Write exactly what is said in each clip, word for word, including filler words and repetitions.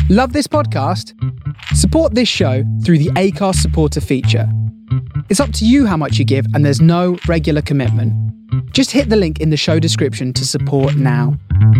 Love this podcast? Support this show through the Acast supporter feature. It's up to you how much you give, and there's no regular commitment. Just hit the link in the show description to support now.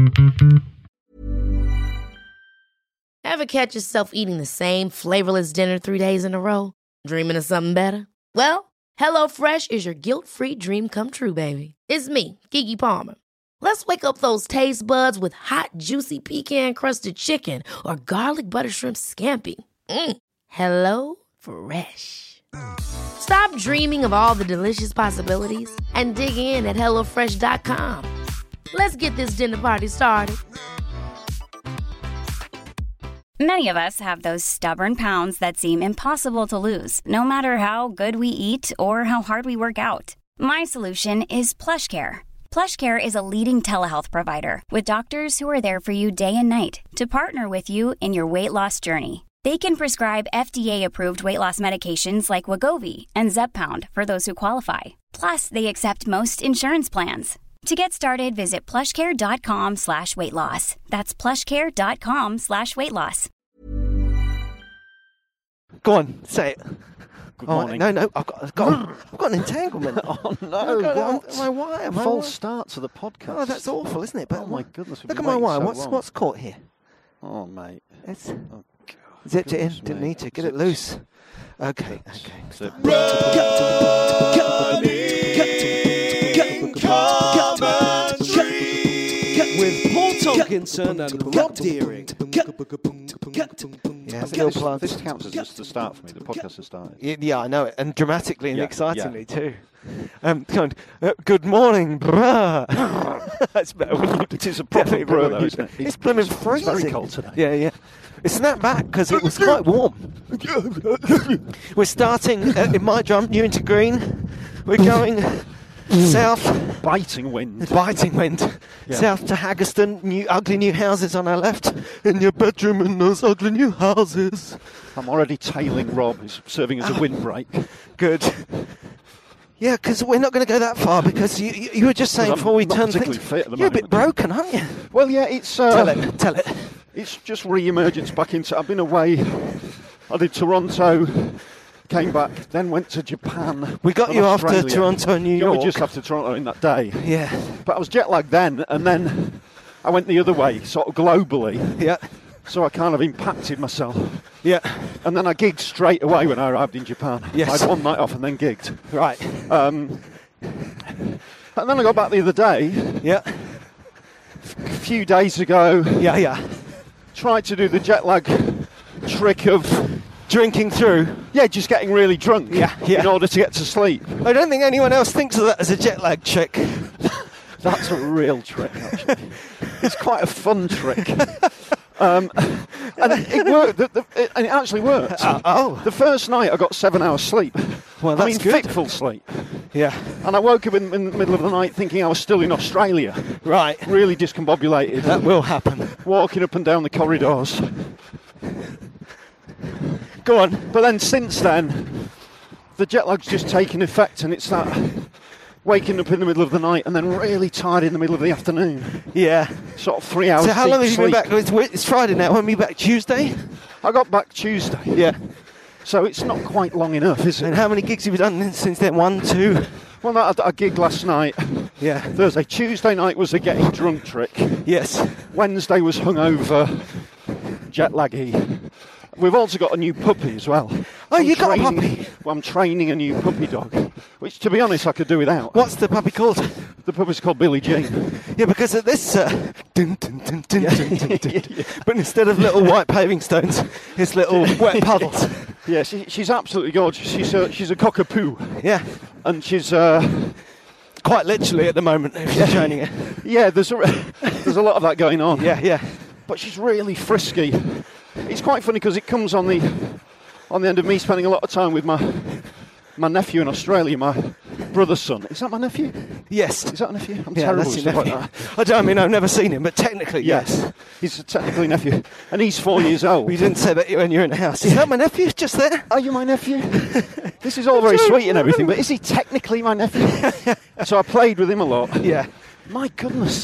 Ever catch yourself eating the same flavorless dinner three days in a row? Dreaming of something better? Well, HelloFresh is your guilt-free dream come true, baby. It's me, Keke Palmer. Let's wake up those taste buds with hot, juicy pecan-crusted chicken or garlic butter shrimp scampi. Mm. Hello Fresh. Stop dreaming of all the delicious possibilities and dig in at hello fresh dot com. Let's get this dinner party started. Many of us have those stubborn pounds that seem impossible to lose, no matter how good we eat or how hard we work out. My solution is PlushCare. PlushCare is a leading telehealth provider with doctors who are there for you day and night to partner with you in your weight loss journey. They can prescribe F D A-approved weight loss medications like Wegovy and Zepbound for those who qualify. Plus, they accept most insurance plans. To get started, visit plushcare.com slash weight loss. That's plushcare.com slash weight loss. Go on, say it. Good oh, morning. No, no, I've got, I've got, I've got an entanglement. Oh no! Look at What? my wire. My False wire. start to the podcast. Oh, that's awful, isn't it? But oh my goodness! Look at my wire. So what's long. what's caught here? Oh mate! It's Oh, God. zipped it in. Goodness Didn't me. need to get it Zipped. loose. Okay, okay. Zip. With Paul Tomkinson and Rob Deering. Yeah, This, little plug. this counts as just the start for me. The podcast has started. Y- Yeah, I know it, and dramatically and Yeah, excitingly too. Um, come on. Uh, good morning, bruh. That's better. When you It is a proper definitely bruh, when though, you- isn't it? It's blooming It's freezing. very cold today. Yeah, yeah. It snapped back because it was quite warm. We're starting uh, in my jump, new into green. We're going south, Biting wind. biting wind, Yeah. south to Haggerston. New ugly new houses on our left. In your bedroom in those ugly new houses. I'm already tailing Rob, who's serving as a windbreak. Good. Yeah, because we're not going to go that far because you, you, you were just saying I'm before we not turned particularly things, fit at the you're a bit moment. broken, aren't you? Well, yeah, it's uh, Tell it, tell it. It's just re-emergence back into. I've been away. I did Toronto, came back, then went to Japan. We got and you after Australia. Toronto and New Yeah, York. we just after Toronto in that day. Yeah, But I was jet lagged then, and then I went the other way, sort of globally. yeah, So I kind of impacted myself. yeah. And then I gigged straight away when I arrived in Japan. Yes. I had one night off and then gigged. Right. Um, and then I got back the other day, Yeah, a few days ago, yeah, yeah. tried to do the jet lag trick of, Drinking through. yeah, just getting really drunk Yeah, yeah. in order to get to sleep. I don't think anyone else thinks of that as a jet lag trick. That's a real trick, actually. It's quite a fun trick. Um, and it, it worked, the, the, it, and it actually worked. Uh, oh. The first night I got seven hours sleep. Well, I that's mean, good. fitful sleep. Yeah. And I woke up in, in the middle of the night thinking I was still in Australia. Right. Really discombobulated. That will happen. Walking up and down the corridors. Go on. But then since then, the jet lag's just taken effect, and it's that waking up in the middle of the night and then really tired in the middle of the afternoon. Yeah. Sort of three hours So how deep long have you been sleep. back? It's, Wed- it's Friday now. When are we back? Tuesday? I got back Tuesday. Yeah. So it's not quite long enough, is And it? how many gigs have you done since then? One, two? Well, no, I, I gigged last night. Yeah. Thursday. Tuesday night was a getting drunk trick. Yes. Wednesday was hungover, jet laggy. We've also got a new puppy as well. Oh, I'm you got a training- puppy? Well, I'm training a new puppy dog, which, to be honest, I could do without. What's the puppy called? The puppy's called Billie Jean. Yeah, because of this. Uh, dun, dun, dun, dun, dun, dun, dun. But instead of little white paving stones, it's little wet puddles. Yeah, she, she's absolutely gorgeous. She's a, she's a cockapoo, Yeah. and she's uh, Quite literally at the moment, if you're training it. yeah. There's a there's a lot of that going on. Yeah, yeah. But she's really frisky. It's quite funny because it comes on the on the end of me spending a lot of time with my my nephew in Australia, my brother's son. Is that my nephew? Yes. Is that a nephew? I'm Yeah, terrible that's with your stuff nephew. like that. I don't I mean, I've never seen him, but technically, yes. Yes, he's a technically nephew, and he's four years old. You didn't say that when you're in the house. Is that my nephew just there? Are you my nephew? This is all very sweet and everything, but is he technically my nephew? So I played with him a lot. Yeah. My goodness,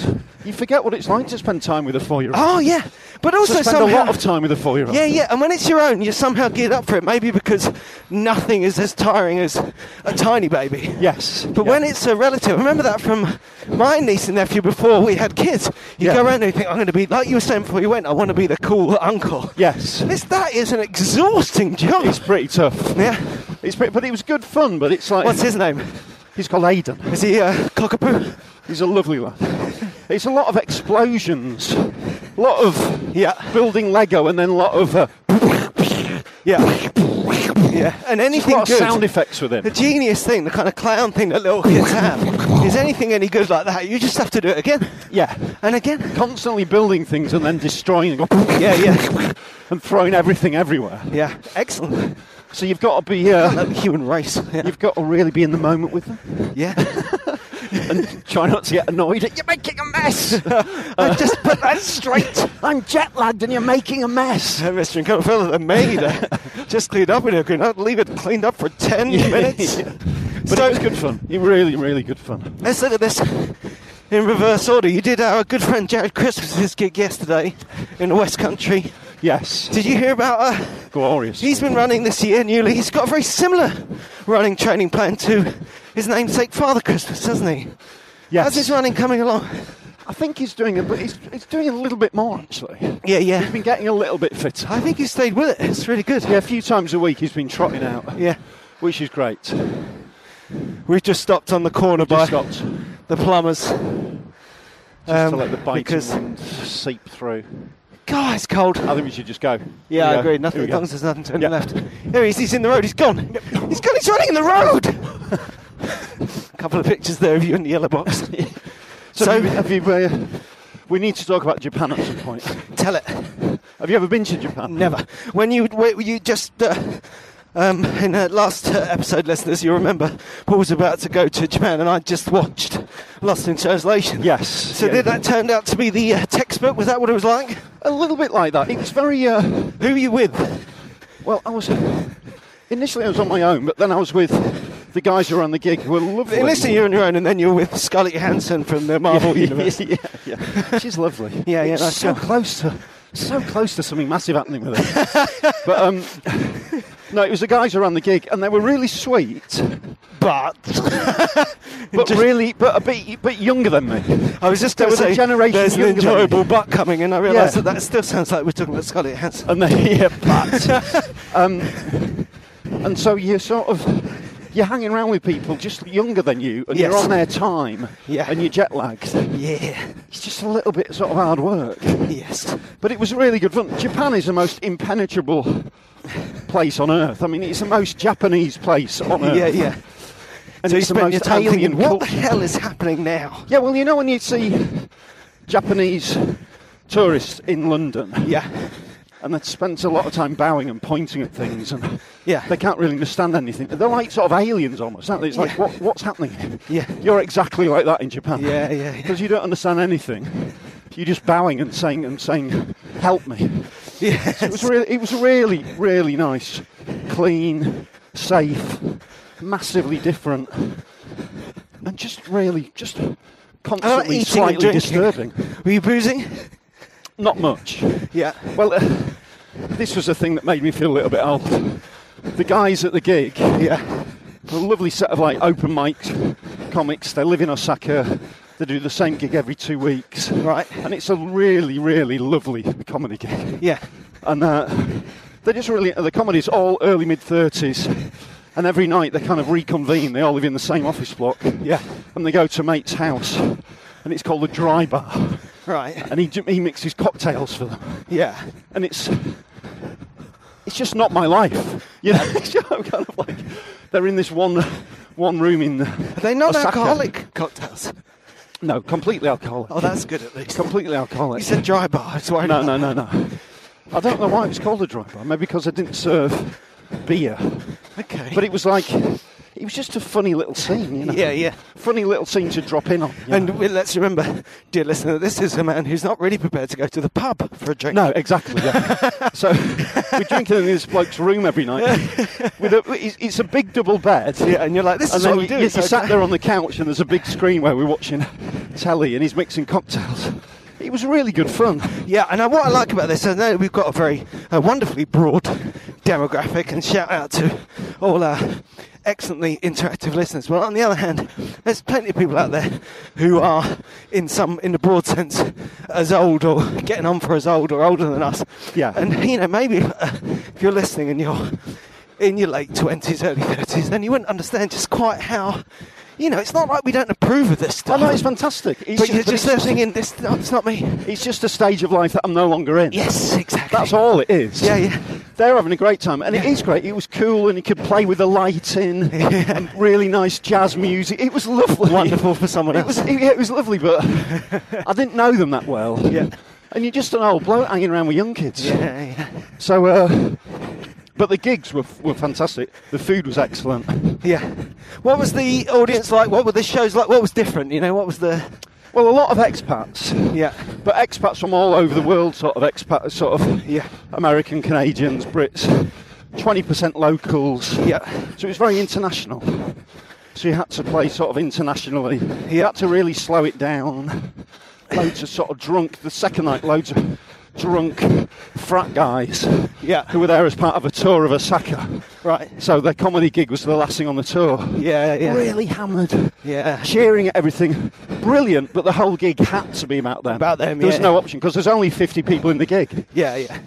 You forget what it's like to spend time with a four-year-old. Oh, yeah. But To also spend somehow... a lot of time with a four-year-old. Yeah, yeah, and when it's your own, you're somehow geared up for it, maybe because nothing is as tiring as a tiny baby. Yes. But yeah. when it's a relative, I remember that from my niece and nephew before we had kids. You Yeah. go around and you think, I'm going to be, like you were saying before you went, I want to be the cool uncle. Yes. This, that is an exhausting job. It's pretty tough. Yeah. It's pretty, but it was good fun, but it's like... What's his name? He's called Aidan. Is he uh, Cockapoo? He's a lovely lad. It's a lot of explosions, a lot of Yeah. building Lego, and then a lot of uh, Yeah. Yeah. And just a anything lot of good. sound effects with him. The genius thing, the kind of clown thing that little kids have, is anything any good like that, you just have to do it again. Yeah, And again. constantly building things and then destroying and, go Yeah, yeah. and throwing everything everywhere. Yeah. Excellent. So you've got to be, uh, Like the human race. Yeah. you've got to really be in the moment with them Yeah. and try not to get annoyed. You're making a mess. I just put that straight. I'm jet lagged and you're making a mess. Uh, Mister Incoming the maid uh, just cleaned up and could not leave it cleaned up for ten minutes. Yeah. But it was good fun. It really, really good fun. Let's look at this in reverse order. You did our good friend Jared Christmas's gig yesterday in the West Country. Yes, Did you hear about uh, glorious. he's been running this year newly. He's got a very similar running training plan to his namesake Father Christmas, doesn't he? yes. How's his running coming along? I think he's doing a, but he's, he's doing a little bit more actually. Yeah, He's yeah. been getting a little bit fitter. I think he stayed with it. It's really good. Yeah, a few times a week he's been trotting out, Yeah. which is great. We've just stopped on the corner by Just stopped the plumbers. just Um, to let the biting because- wind seep through. God, it's cold. I think we should just go. Yeah, Here I we go. agree. Nothing, Here we as go. long as there's nothing turning Yeah. left. There he is. He's in the road. He's gone. He's gone. He's running in the road. A couple of pictures there of you in the yellow box. So, So- have you, have you, uh, we need to talk about Japan at some point. Tell it. Have you ever been to Japan? Never. When you when you just uh, um, in the last uh, episode, listeners, you remember Paul was about to go to Japan, and I just watched Lost in Translation. Yes. So yeah. did that turned out to be the uh, textbook? Was that what it was like? A little bit like that. It was very. Uh, Who were you with? well, I was initially I was on my own, but then I was with the guys who were on the gig who were lovely. Listen, you're on your own, and then you're with Scarlett Johansson from the Marvel yeah, universe. Yeah, yeah. She's lovely. Yeah, yeah, It's nice so girl. close to, so close to something massive happening with her. But um, no, it was the guys who were on the gig, and they were really sweet, But but Just- really, but a bit, bit younger than me. I was just There going to was a say generation there's an younger than me. enjoyable butt coming, and I realised Yeah. that that still sounds like we're talking about Scarlett Johansson. And they, yeah, but um, and so you're sort of you're hanging around with people just younger than you, and Yes. you're on their time, Yeah. and you're jet lagged. Yeah. It's just a little bit sort of hard work. Yes. But it was really good fun. Japan is the most impenetrable place on earth. I mean, it's the most Japanese place on earth. Yeah, yeah. And so you it's the spend your most time alien thinking, what the culture. hell is happening now? Yeah, well, you know when you see Japanese tourists in London, Yeah. and they spend a lot of time bowing and pointing at things, and Yeah. they can't really understand anything. They're like sort of aliens almost, aren't they? It's like, Yeah. what, what's happening? Yeah. You're exactly like that in Japan. Yeah, yeah, yeah. Because you don't understand anything. You're just bowing and saying and saying, "Help me." Yes. It was really, it was really, really nice, clean, safe, massively different, and just really, just constantly eating and slightly drinking. disturbing. Were you boozing? Not much. Yeah. Well, uh, this was the thing that made me feel a little bit old. The guys at the gig, yeah, a lovely set of like open mic comics. They live in Osaka. They do the same gig every two weeks. Right. And it's a really, really lovely comedy gig. Yeah. And uh, they're just really, the comedy's all early mid-thirties. And every night they kind of reconvene. They all live in the same office block. Yeah. And they go to a mate's house. And it's called a dry bar. Right. And he, he mixes cocktails for them. Yeah. And it's it's just not my life. You know, I'm kind of like, they're in this one one room in Are they not Osaka. alcoholic cocktails? No, completely alcoholic. Oh, that's good at least. Completely alcoholic. You said dry bar. That's why. No, no, no, no. I don't know why it was called a dry bar. Maybe because I didn't serve beer. Okay. But it was like, it was just a funny little scene, you know. Yeah, yeah. Funny little scene to drop in on. And know. we- let's remember, dear listener, this is a man who's not really prepared to go to the pub for a drink. No, exactly. Yeah. So we're drinking in this bloke's room every night. With a, it's, it's a big double bed. Yeah, and you're like, this And is then what you, we do. you, It's you okay. sat there on the couch, and there's a big screen where we're watching telly, and he's mixing cocktails. It was really good fun. Yeah, and uh, what I like about this, I know we've got a very uh, wonderfully broad demographic, and shout out to all our excellently interactive listeners. Well, on the other hand, there's plenty of people out there who are, in some, in the broad sense, as old or getting on for as old or older than us. Yeah. And, you know, maybe uh, if you're listening and you're in your late twenties, early thirties, then you wouldn't understand just quite how... You know, it's not like we don't approve of this Oh, stuff. no, it's fantastic. It's But you're but just it's there thinking, this, no, it's not me. It's just a stage of life that I'm no longer in. Yes, exactly. That's all it is. Yeah, yeah. They're having a great time, and it Yeah. is great. It was cool, and you could play with the lighting, Yeah. and really nice jazz music. It was lovely. Wonderful for someone It else. was, it, it was lovely, but I didn't know them that well. Yeah. And you're just an old bloke hanging around with young kids. Yeah, yeah. So, uh, but the gigs were were fantastic. The food was excellent. Yeah. What was the audience like? What were the shows like? What was different? You know, what was the... Well, a lot of expats. Yeah. But expats from all over the world, sort of expats, sort of Yeah. American, Canadians, Brits, twenty percent locals. Yeah. So it was very international. So you had to play sort of internationally. You had to really slow it down. Loads of sort of drunk, the second night, loads of drunk frat guys Yeah. who were there as part of a tour of Osaka. Right. So their comedy gig was the last thing on the tour. Yeah, yeah. Really hammered. Yeah. Cheering at everything. Brilliant, but the whole gig had to be about them. About them, There was yeah. no option, because there's only fifty people in the gig. Yeah, yeah.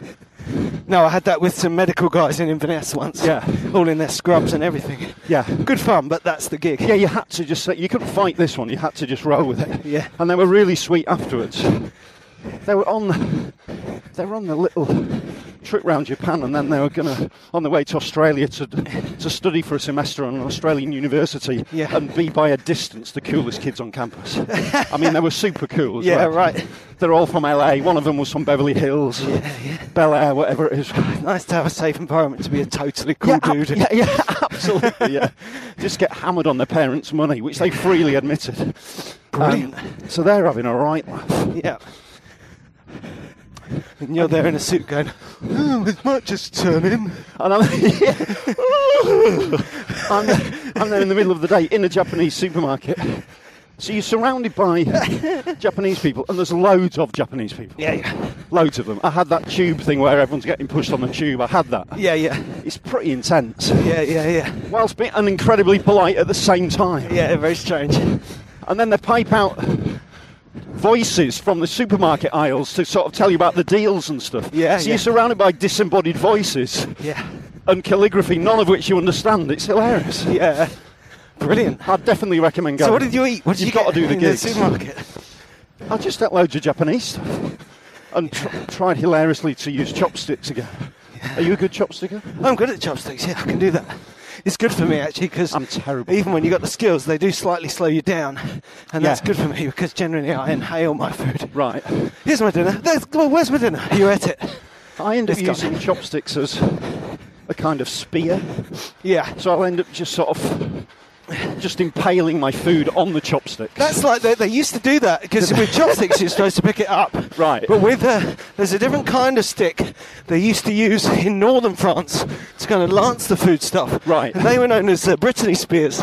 No, I had that with some medical guys in Inverness once. Yeah. All in their scrubs and everything. Yeah. Good fun, but that's the gig. Yeah, you had to just say, you couldn't fight this one, you had to just roll with it. Yeah. And they were really sweet afterwards. They were on they were on the little trip round Japan, and then they were gonna on the way to Australia to to study for a semester on an Australian university, Yeah. and be by a distance the coolest kids on campus. I mean, they were super cool as Yeah, well. right. They're all from L A. One of them was from Beverly Hills, Yeah, yeah. Bel Air, whatever it is. Nice to have a safe environment to be a totally cool Yeah, ab- dude. yeah, yeah, absolutely. Yeah, just get hammered on their parents' money, which they freely admitted. Brilliant. Um, so they're having a right laugh. Yeah. And you're there in a suit going, oh, it might just turn in. And I'm, I'm, I'm there in the middle of the day in a Japanese supermarket. So you're surrounded by Japanese people, and there's loads of Japanese people. Yeah, yeah. Loads of them. I had that tube thing where everyone's getting pushed on the tube. I had that. Yeah, yeah. It's pretty intense. Yeah, yeah, yeah. Whilst being and incredibly polite at the same time. Yeah, very strange. And then they pipe out voices from the supermarket aisles to sort of tell you about the deals and stuff. Yeah, So yeah. you're surrounded by disembodied voices Yeah. and calligraphy, none of which you understand. It's hilarious. Yeah. Brilliant. I'd definitely recommend going. So what did you eat? What did You've you got get to do the in gigs. the supermarket? I just ate loads of Japanese stuff and tr- tried hilariously to use chopsticks again. Are you a good chopsticker? I'm good at chopsticks, yeah, I can do that. It's good for me, actually, because I'm terrible. even when you've got the skills, they do slightly slow you down. And that's Yeah. good for me, because generally I inhale my food. Right. Here's my dinner. There's, well, where's my dinner? You ate it. I end up It's gone. using chopsticks as a kind of spear. Yeah. So I'll end up just sort of just impaling my food on the chopsticks. That's like, they, they used to do that, because with chopsticks you're supposed to pick it up. Right. But with, uh, there's a different kind of stick they used to use in northern France to kind of lance the food stuff. Right. And they were known as uh, Brittany spears.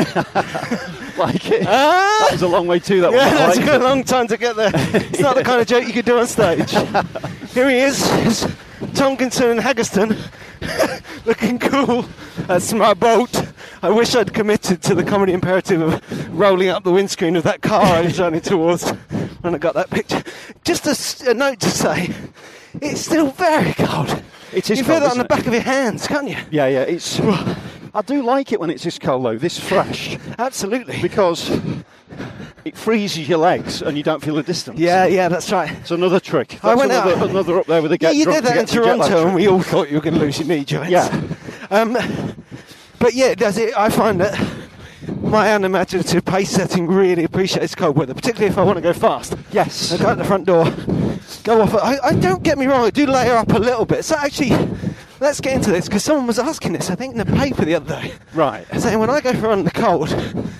like it. Ah! That was a long way too. That Yeah, one. I that's liked a it. long time to get there. It's not the kind of joke you could do on stage. Here he is, it's Tonkinson and Haggerston, looking cool. That's my boat. I wish I'd committed to the comedy imperative of rolling up the windscreen of that car I was running towards when I got that picture. Just a, s- a note to say, it's still very cold. It is You feel cold, that on isn't the it? back of your hands, can't you? Yeah, yeah. It's. I do like it when it's this cold though, this fresh, Absolutely. because it freezes your legs and you don't feel the distance. Yeah, yeah, that's right. It's another trick. That's I went another, out- another up there with a Yeah, get you drunk did that to in get the jet lag Toronto, and trick. we all thought you were going to lose your knee joints. Yeah. Um, but yeah, does it? I find that my unimaginative pace setting really appreciates cold weather, particularly if I want to go fast. Yes. I go out the front door, go off. I, I don't get me wrong, I do layer up a little bit. So actually, let's get into this, because someone was asking this, I think, in the paper the other day. Right. Saying when I go for a run in the cold,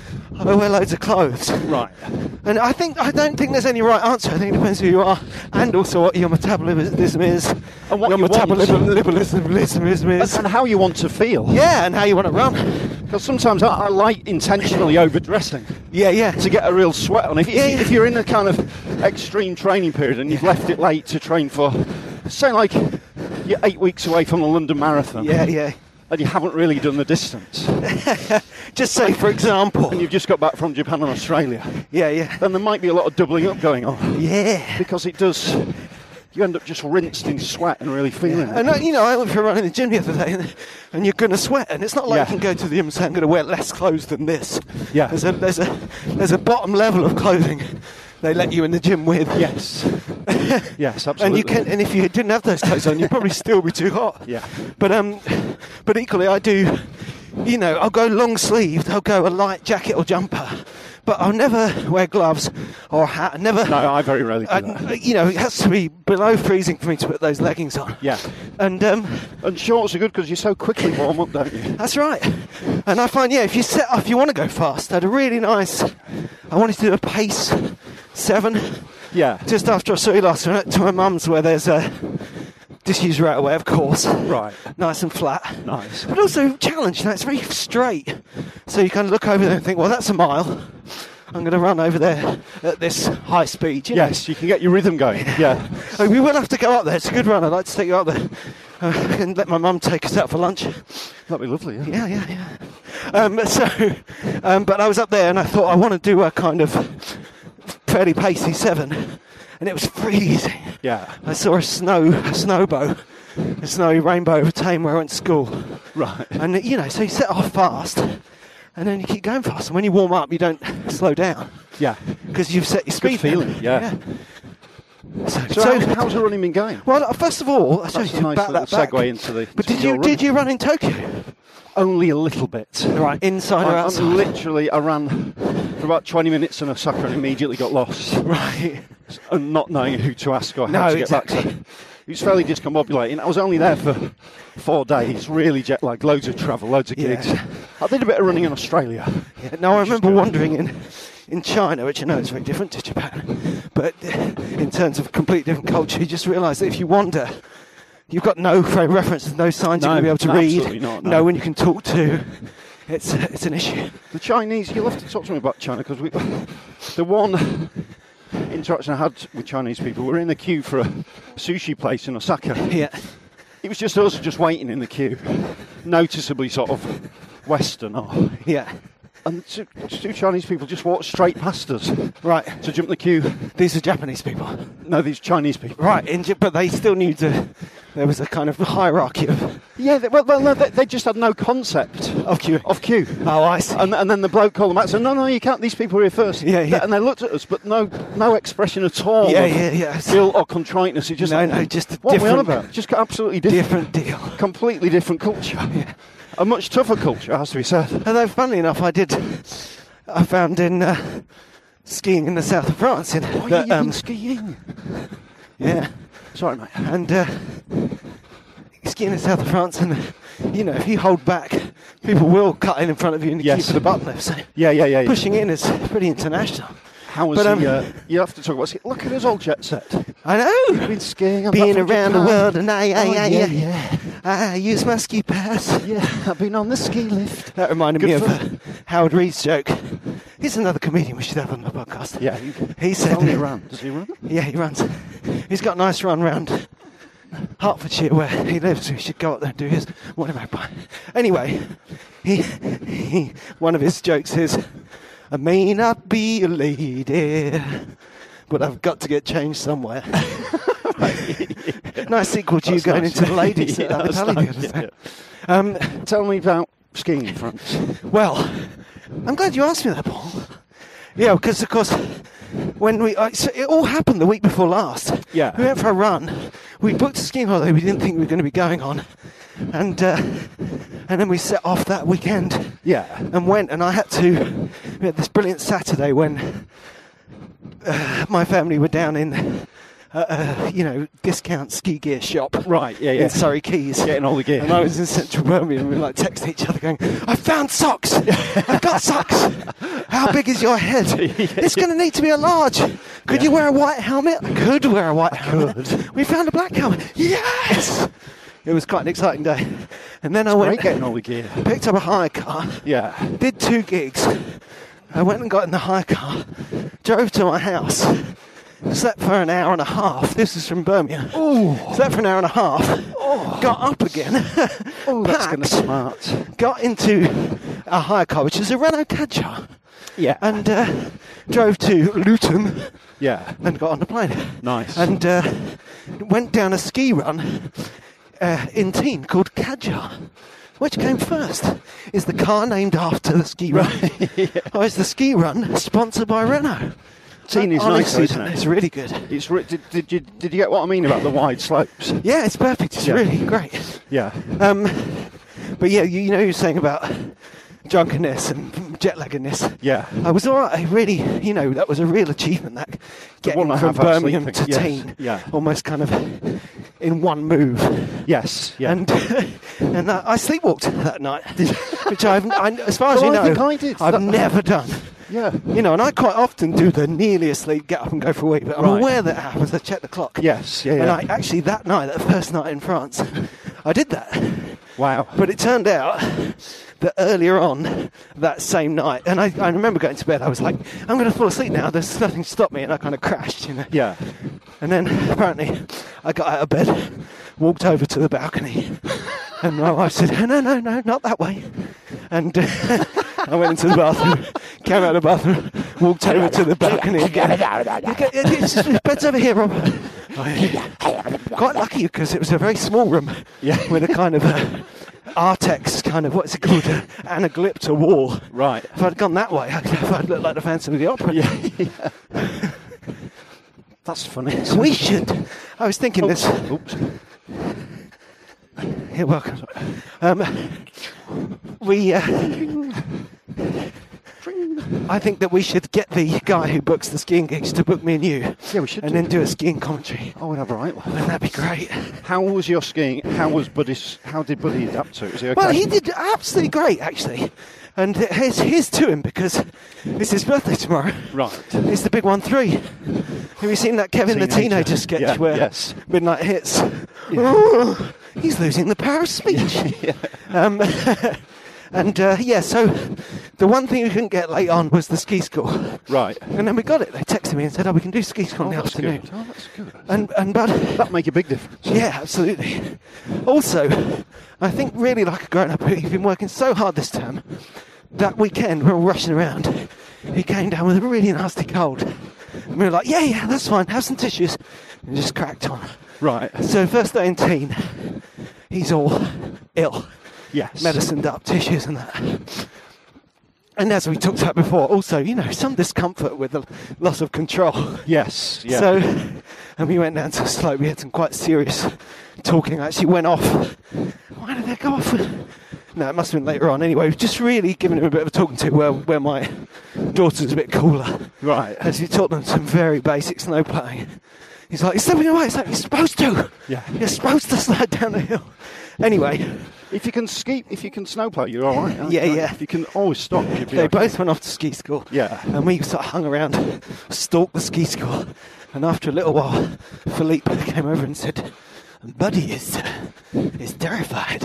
I wear loads of clothes. Right. And I think I don't think there's any right answer. I think it depends who you are, and also what your metabolism is, And what your you want. metabolism is, And, and how you want to feel. yeah, and how you want to run. Because sometimes I, I like intentionally overdressing Yeah, yeah. to get a real sweat on. If, Yeah, if, yeah. if you're in a kind of extreme training period and you've Yeah. left it late to train for, say, like you're eight weeks away from the London Marathon, Yeah, yeah. and you haven't really done the distance, Just say, for example. and you've just got back from Japan and Australia, Yeah, yeah. then there might be a lot of doubling up going on. Yeah. Because it does, you end up just rinsed in sweat and really feeling it. And uh, you know, I went for a run in the gym the other day, and, and you're going to sweat, and it's not like Yeah. you can go to the gym and say I'm going to wear less clothes than this. Yeah. There's a there's a there's a bottom level of clothing they let you in the gym with. Yes. Yes, absolutely. And you can, and if you didn't have those clothes on, you'd probably still be too hot. Yeah. But um, but equally, I do. You know, I'll go long sleeved. I'll go a light jacket or jumper, but I'll never wear gloves or a hat. I never. No, I very rarely do I, that. you know, it has to be below freezing for me to put those leggings on. Yeah. And um, And shorts are good because you so quickly warm up, don't you? that's right. And I find, yeah, if you set off, you want to go fast. I had a really nice. I wanted to do a pace seven. Yeah. Just after I saw you last, I went to my mum's where there's a disused right away, of course. Right. Nice and flat. Nice. But also challenged. You know, it's very straight. So you kind of look over there and think, well, that's a mile. I'm going to run over there at this high speed. You know? Yes, you can get your rhythm going. Yeah. Oh, we will have to go up there. It's a good run. I'd like to take you up there. Uh, and let my mum take us out for lunch. That'd be lovely, yeah. Yeah, yeah, yeah. Um, so, um, but I was up there and I thought I want to do a kind of fairly pacey seven, and it was freezing. Yeah. I saw a snow, a snowbow, a snowy rainbow over Tame where I went to school. Right. And you know, so you set off fast, and then you keep going fast. And when you warm up, you don't slow down Yeah. because you've set your Good speed. feeling, yeah. So, So, so- how, how's the running been going? well, uh, first of all, I That's suppose a you nice back little that back. segue into the. But to did your you running. did you run in Tokyo? Only a little bit. Right, inside or I, outside? I'm literally, I ran for about twenty minutes in Osaka and immediately got lost. Right. And not knowing who to ask or how No, to get exactly. back. So it was fairly discombobulating. I was only there for four days, really jet lagged, loads of travel, loads of Yeah. gigs. I did a bit of running in Australia. Yeah, no, I Which is remember good. wandering in in China, which I know is very different to Japan, but in terms of completely different culture, you just realise that if you wander, you've got no frame of reference, no signs No, you're going to be no, able to read, absolutely not, no. one you can talk to. It's it's an issue. The Chinese, you'll have to talk to me about China because we, the one interaction I had with Chinese people, we were in the queue for a sushi place in Osaka. Yeah. It was just us just waiting in the queue, noticeably sort of Western. Or, Yeah. and two, two Chinese people just walked straight past us Right. to jump the queue. These are Japanese people. No, these Chinese people. Right. In, J- but they still knew to. There was a kind of hierarchy of Yeah, they, well, well no, they, they just had no concept of queue. of queue. Oh, I see. And, and then the bloke called them out and said, no, no, you can't, these people are here first. Yeah, yeah. And they looked at us, but no no expression at all Yeah, of yeah, yeah. guilt or contriteness. It just, No, no, just a what are we on different- about? Just absolutely different. different deal. Completely different culture. A much tougher culture, has to be said. Although, funnily enough, I did. I found in uh, skiing in the south of France. In, Oh, yeah, that, you've um, been skiing. yeah, Sorry, mate. and uh, skiing in the south of France, and you know, if you hold back, people will cut in in front of you and you Yes. keep to the butt lift. So Yeah, yeah, yeah. yeah. pushing in is pretty international. How was but, the, um, uh, you have to talk about ski. Look at us all jet set. I You've know. been skiing. I'm Being back from around the Japan. world, and I, I, Oh, I, yeah, I, yeah. I use my ski pass. Yeah, I've been on the ski lift. That reminded Good me of for- uh, Howard Reed's joke. He's another comedian we should have on the podcast. Yeah, you, He said tell me around. Does he run? Yeah, he runs. He's got a nice run round Hertfordshire where he lives. We should go up there and do his morning magpie. Anyway, he, he one of his jokes is, "I may not be a lady, but I've got to get changed somewhere." Nice sequel to you That's going nice. into the ladies Yeah, at the that's Valley nice, the other yeah, day. Um, Tell me about skiing in France. Well, I'm glad you asked me that, Paul. Yeah, because of course, when we uh, so it all happened the week before last. Yeah. We went for a run. We booked a skiing holiday we didn't think we were going to be going on, and uh, and then we set off that weekend. Yeah. And went, and I had to. We had this brilliant Saturday when uh, my family were down in at a, you know, discount ski gear shop. Right, yeah, yeah. In Surrey Quays. Getting all the gear. And I was in central Birmingham and we were like texting each other going, I found socks! I've got socks! How big is your head? Yeah, it's going to need to be a large. Could yeah. you wear a white helmet? I could wear a white helmet. Could. We found a black helmet. Yes! It was quite an exciting day. And then I It's went, great getting all the gear. picked up a hire car, Yeah. did two gigs. I went and got in the hire car, drove to my house, slept for an hour and a half. This is from Birmingham. Oh, Slept for an hour and a half, got up again, oh, that's packed, going to smart. got into a hire car, which is a Renault Kadjar, Yeah. and uh, drove to Luton yeah. and got on the plane. Nice. And uh, went down a ski run uh, in Teen called Kadjar. Which came first? Is the car named after the ski run? yeah. Or is the ski run sponsored by Renault? Teen is nice, Honestly, isn't it? It's really good. It's re- did, did you did you get what I mean about the wide slopes? Yeah, it's perfect. It's Yeah. really great. Yeah. Um, but yeah, you, you know, you were saying about drunkenness and jet laggedness. Yeah. I was all right. I really, you know, that was a real achievement. That getting one and a from half hours Birmingham sleeping. to Yes. Teen, Yeah. almost kind of in one move. Yes. Yeah. And and uh, I sleepwalked that night, which I've, I, as far as Well, you I know, think I did. I've That- never done. yeah. You know, and I quite often do the nearly asleep, get up and go for a wee, but I'm Right. aware that happens. I check the clock. Yes. Yeah. And yeah. I actually, that night, that first night in France, I did that. wow. But it turned out that earlier on that same night, and I, I remember going to bed, I was like, I'm going to fall asleep now, there's nothing to stop me, and I kind of crashed, you know. Yeah. And then apparently I got out of bed, walked over to the balcony, and my wife said, no, no, no, not that way. And uh, I went into the bathroom, came out of the bathroom, walked over to the balcony again. Okay, it's, it's bed's over here, Rob. I, quite lucky because it was a very small room, Yeah. with a kind of a Artex kind of, what's it called, anaglypta wall. Right. If I'd gone that way, I'd, I'd look like the Phantom of the Opera. Yeah. That's funny. We should. I was thinking this. Oops. You're welcome. Um, we. Uh, I think that we should get the guy who books the skiing gigs to book me and you. Yeah, we should And do. then do a skiing commentary. Oh, have a right one. Wouldn't that be great? How was your skiing? How was Buddy's? How did Buddy adapt to it? Was he okay? Well, he did absolutely great, actually. And here's, here's to him because it's his birthday tomorrow. Right. It's the big one three. Have you seen that Kevin the Teenager. Teenager sketch Yeah, where yes. midnight hits? Oh, he's losing the power of speech. yeah. um, and uh, yeah, so the one thing we couldn't get late on was the ski school. Right. And then we got it. They texted me and said, oh, we can do ski school Oh, in the that's afternoon. good. Oh, that's good. And, and but That make a big difference. yeah, absolutely. Also, I think really like a grown-up who's been working so hard this term, that weekend we were all rushing around. He came down with a really nasty cold. And we were like, yeah, yeah, that's fine, have some tissues. And just cracked on. Right. So first day in Teen, he's all ill. Yes. Medicined up, tissues and that. And as we talked about before, also, you know, some discomfort with the loss of control. Yes. Yeah. So, and we went down to the slope, we had some quite serious talking, actually went off. Why did they go off? No, it must have been later on. Anyway, we've just really given him a bit of a talking to where, where my daughter's a bit cooler. Right. As he taught them some very basic snow playing. He's like, you're slipping away. It's like, you're supposed to. Yeah. You're supposed to slide down the hill. Anyway, If you can ski, if you can snowplow, you're all right. aren't Yeah, you? yeah. If you can always stop, you'd be they okay. both went off to ski school. Yeah. And we sort of hung around, stalked the ski school. And after a little while, Philippe came over and said, Buddy is, uh, is terrified.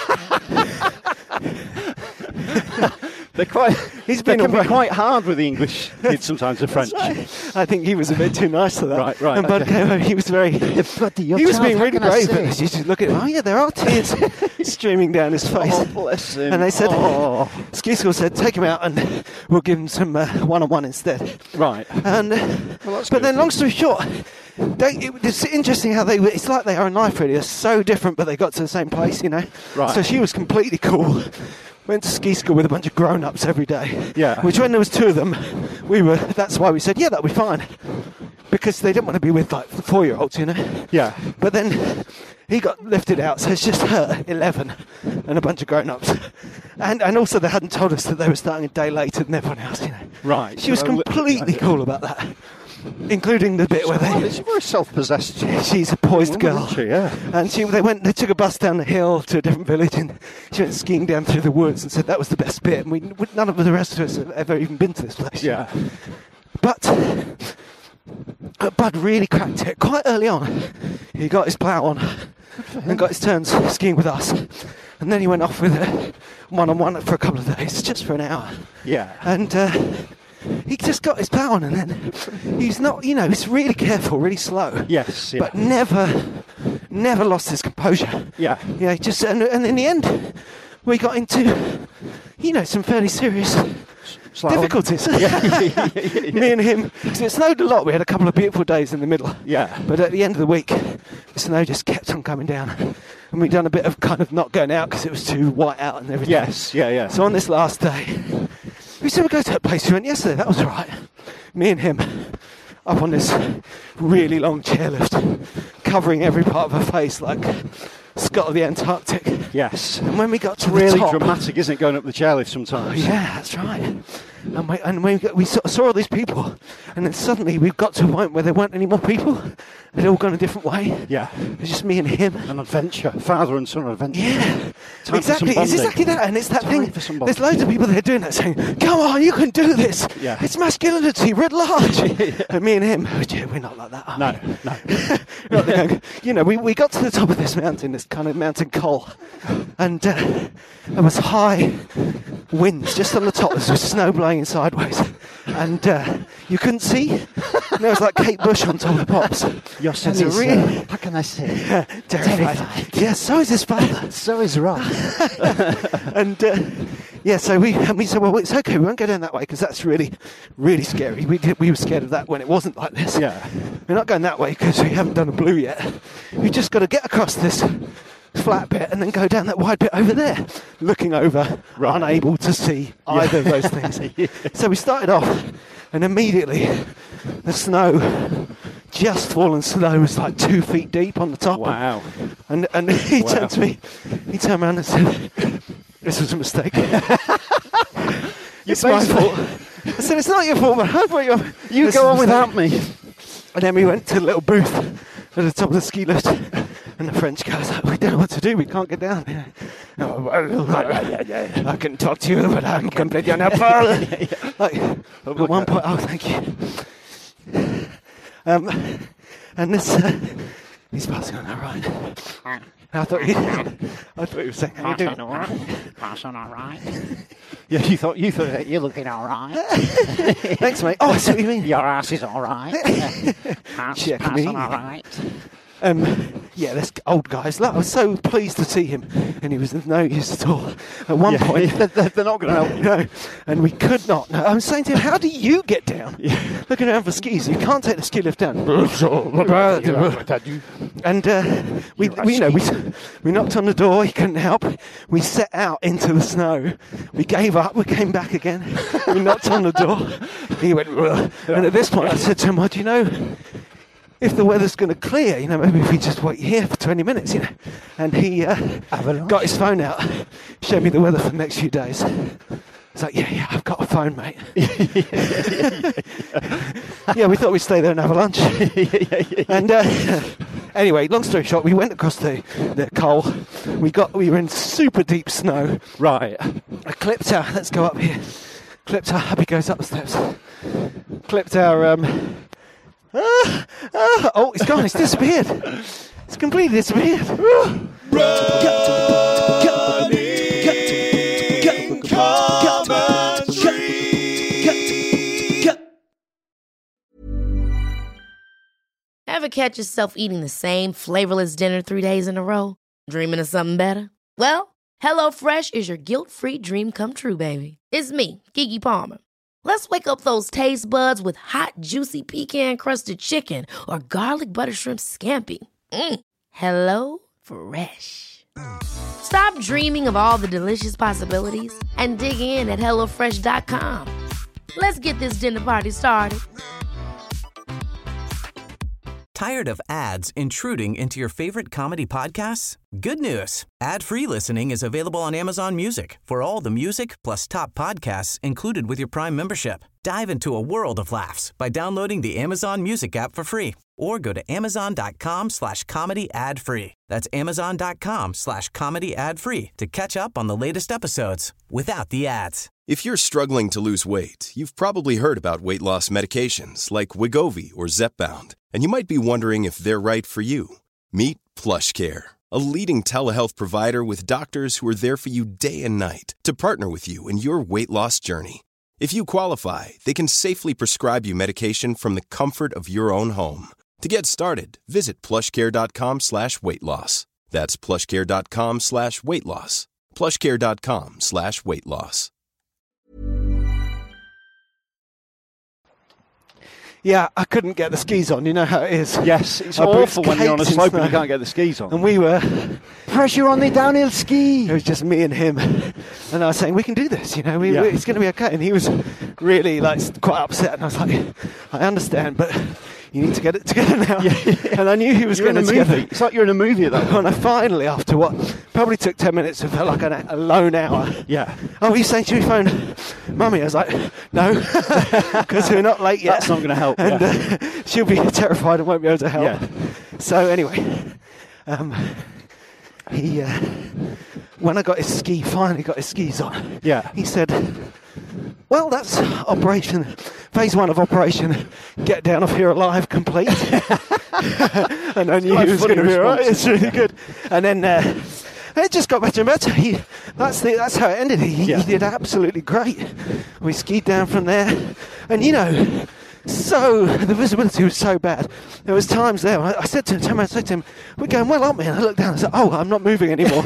They're quite. He's they been can be away. quite hard with the English kids sometimes. The French. I think he was a bit too nice for that. Right, right, And Bud okay. came over, he was very... Buddy, your he was child, being how really can I brave say? at this. You just look at him, oh yeah, there are tears streaming down his face. Oh, bless him. And they said, Oh. ski school said, take him out and we'll give him some uh, one-on-one instead. Right. And, uh, Well, that's but good. then, long story short, they, it, it's interesting how they were, it's like they are in life really, they're so different, but they got to the same place, you know? Right. So she was completely cool. Went to ski school with a bunch of grown-ups every day. Yeah. Which when there was two of them, we were, that's why we said, yeah, that'll be fine. Because they didn't want to be with like four-year-olds, you know? Yeah. But then he got lifted out, so it's just her, eleven, and a bunch of grown-ups. And and also they hadn't told us that they were starting a day later than everyone else, you know? Right. She was So, uh, completely yeah. cool about that. including the bit where Oh, they. it's a very self-possessed. She's a poised woman, girl, isn't she? Yeah. and she they went. They took a bus down the hill to a different village, and she went skiing down through the woods, and said that was the best bit. And we, none of the rest of us have ever even been to this place. Yeah. But uh, Bud really cracked it quite early on. He got his plough on and got his turns skiing with us, and then he went off with it one-on-one for a couple of days, just for an hour. Yeah. And uh, he just got his plough on, and then he's not, you know, he's really careful, really slow. Yes. Yeah. But never, never lost his composure. Yeah. Yeah, just and, and in the end, we got into, you know, some fairly serious Slalom. difficulties. Yeah. yeah, yeah, yeah. Me and him, because it snowed a lot. We had a couple of beautiful days in the middle. Yeah. But at the end of the week, the snow just kept on coming down, and we'd done a bit of kind of not going out because it was too white out and everything. Yes. Yeah. Yeah. So on this last day, we said we'd go to that place we went yesterday. That was all right. Me and him up on this really long chairlift, covering every part of her face like Scott of the Antarctic. Yes. And when we got to Really the top, dramatic, isn't it, going up the chairlift oh, sometimes? yeah, that's right. And we, and we, we saw, saw all these people, and then suddenly we got to a point where there weren't any more people. They'd all gone a different way. Yeah. It was just me and him. An adventure. Father and son adventure. Yeah, Time exactly. For some It's bonding. exactly that, and it's that Time thing. for some There's bonding. loads of people there doing that, saying, "Come on, you can do this. Yeah. It's masculinity writ large." And me and him, oh, gee, we're not like that. Are No, we? no. We're not going, you know, we, we got to the top of this mountain, this kind of mountain col, and uh, there was high winds just on the top. There was snow blowing in sideways, and uh, you couldn't see. And there was like Kate Bush on top of the pops. Your son It's a is, really- uh, how can I say, terrified. terrified. Yeah, so is his father. So is Rob. And uh, yeah, so we and we said, well, it's okay, we won't go down that way because that's really, really scary. We did, we were scared of that when it wasn't like this. Yeah. We're not going that way because we haven't done a blue yet. We've just got to get across this flat bit and then go down that wide bit over there, looking over, Right. unable to see either of those things. Yeah. So we started off, and immediately the snow, just fallen snow, was like two feet deep on the top. Wow. And and he Wow. turned to me, he turned around and said, "This was a mistake." It's my basically- fault. I said, "It's not your fault, man. I thought you You this go on was a without mistake." me. And then we went to a little booth at the top of the ski lift, and the French guy was like, "We don't know what to do. We can't get down." Oh, well, I can talk to you, but I'm completely unhelpful. Like, at one point, oh, thank you. Um, and this, uh, he's passing on that right. I thought he, I thought he was saying, "How you doing?" Passing all right. Yeah, you thought you thought You're looking all right. Thanks, mate. Oh, I see what you mean. Your ass is all right. Pass, Check passing me. all right. Um, yeah, this old guy's. Look, I was so pleased to see him, and he was of no use at all. At one Yeah, point, they're, they're not going to help you. no, and we could not. No, I was saying to him, "How do you get down? Looking around for skis, you can't take the ski lift down." And uh, we, we, you know, we we knocked on the door. He couldn't help. We set out into the snow. We gave up. We came back again. We knocked on the door. He went, "Ugh." And at this point, I said to him, "Well, do you know, if the weather's going to clear, you know, maybe if we just wait here for twenty minutes, you know." And he uh, got his phone out, showed me the weather for the next few days. It's like, yeah, yeah, I've got a phone, mate. Yeah, we thought we'd stay there and have a lunch. And uh, anyway, long story short, we went across the, the coal. We got, we were in super deep snow. Right. I clipped our, let's go up here. Clipped our, Happy goes up the steps. Clipped our, um, ah, ah, oh, it's gone, it's disappeared. It's completely disappeared. Ever catch yourself eating the same flavorless dinner three days in a row? Dreaming of something better? Well, HelloFresh is your guilt-free dream come true, baby. It's me, Keke Palmer. Let's wake up those taste buds with hot, juicy pecan-crusted chicken or garlic butter shrimp scampi. Mm. Hello Fresh. Stop dreaming of all the delicious possibilities and dig in at hello fresh dot com. Let's get this dinner party started. Tired of ads intruding into your favorite comedy podcasts? Good news. Ad-free listening is available on Amazon Music for all the music plus top podcasts included with your Prime membership. Dive into a world of laughs by downloading the Amazon Music app for free or go to amazon.com slash comedy ad free. That's amazon.com slash comedy ad free to catch up on the latest episodes without the ads. If you're struggling to lose weight, you've probably heard about weight loss medications like Wegovy or Zepbound, and you might be wondering if they're right for you. Meet PlushCare, a leading telehealth provider with doctors who are there for you day and night to partner with you in your weight loss journey. If you qualify, they can safely prescribe you medication from the comfort of your own home. To get started, visit plushcare.com slash weight loss. That's plushcare.com slash weight loss. plushcare.com slash weight loss. Yeah, I couldn't get the skis on. You know how it is. Yes, it's Our boots awful when you're on a caked in slope and snow. you can't get the skis on. And we were... Pressure on the downhill ski. It was just me and him. And I was saying, we can do this, you know, we, Yeah. we, it's going to be okay. And he was really, like, quite upset. And I was like, I understand, but you need to get it together now. Yeah. And I knew he was You're going in to a together. movie. It's like you're in a movie at that point. And I finally, after what probably took ten minutes, it felt like an, a lone hour. Yeah. Oh, were you saying to your phone, Mummy? I was like, no, because we're not late yet. That's not going to help. And yeah. uh, she'll be terrified and won't be able to help. Yeah. So anyway, um, he uh, when I got his ski, finally got his skis on. Yeah. He said, "Well, that's operation phase one of operation. Get down off here alive, complete." And I knew quite he a was funny going to be all right. response. It's really good. And then uh, it just got better and better. He, that's the, that's how it ended. He, Yeah. he did absolutely great. We skied down from there, and you know. So the visibility was so bad. There was times there. I, I said to him, I said to him, "We're going well, aren't we?" And I looked down and said, "Oh, I'm not moving anymore."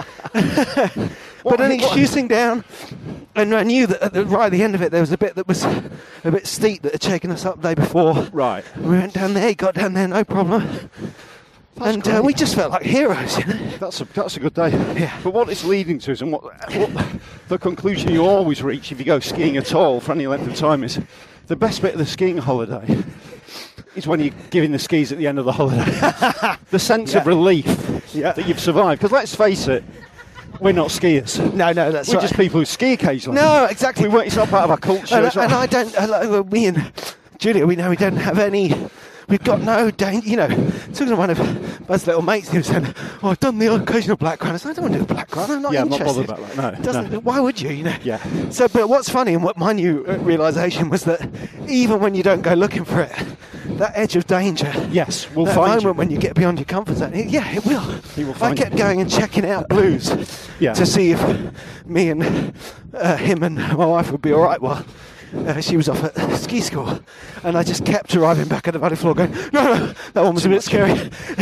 But then he's shooting down, and I knew that at the, right at the end of it there was a bit that was a bit steep that had shaken us up the day before. Right. We went down there. He got down there, no problem. That's and uh, great. we just felt like heroes, you know. That's a that's a good day. Yeah. But what it's leading to is, and what, what the conclusion you always reach if you go skiing at all for any length of time is, the best bit of the skiing holiday is when you're giving the skis at the end of the holiday. The sense Yeah. of relief Yeah. that you've survived. Because let's face it, we're not skiers. No, no, that's We're right. just people who ski occasionally. No, exactly. We weren't, it's not part of our culture. And, It's and not- I don't, uh, like, well, me and Julia, we know we don't have any, we've got no danger, you know. Talking to one of Bud's little mates, he was saying, "Oh, I've done the occasional black run." I said, "I don't want to do a black run, I'm not Yeah, I'm not interested." bothered about that, no, It doesn't, no. Why would you, you know? Yeah. So, but what's funny, and what my new uh, realisation was that even when you don't go looking for it, that edge of danger, Yes, we'll that find moment you. when you get beyond your comfort zone, it, yeah, it will. He will I find kept you. going and checking out blues Yeah. to see if me and uh, him and my wife would be all right while uh, she was off at ski school. And I just kept arriving back at the valley floor going, "No, no, that one was a bit scary."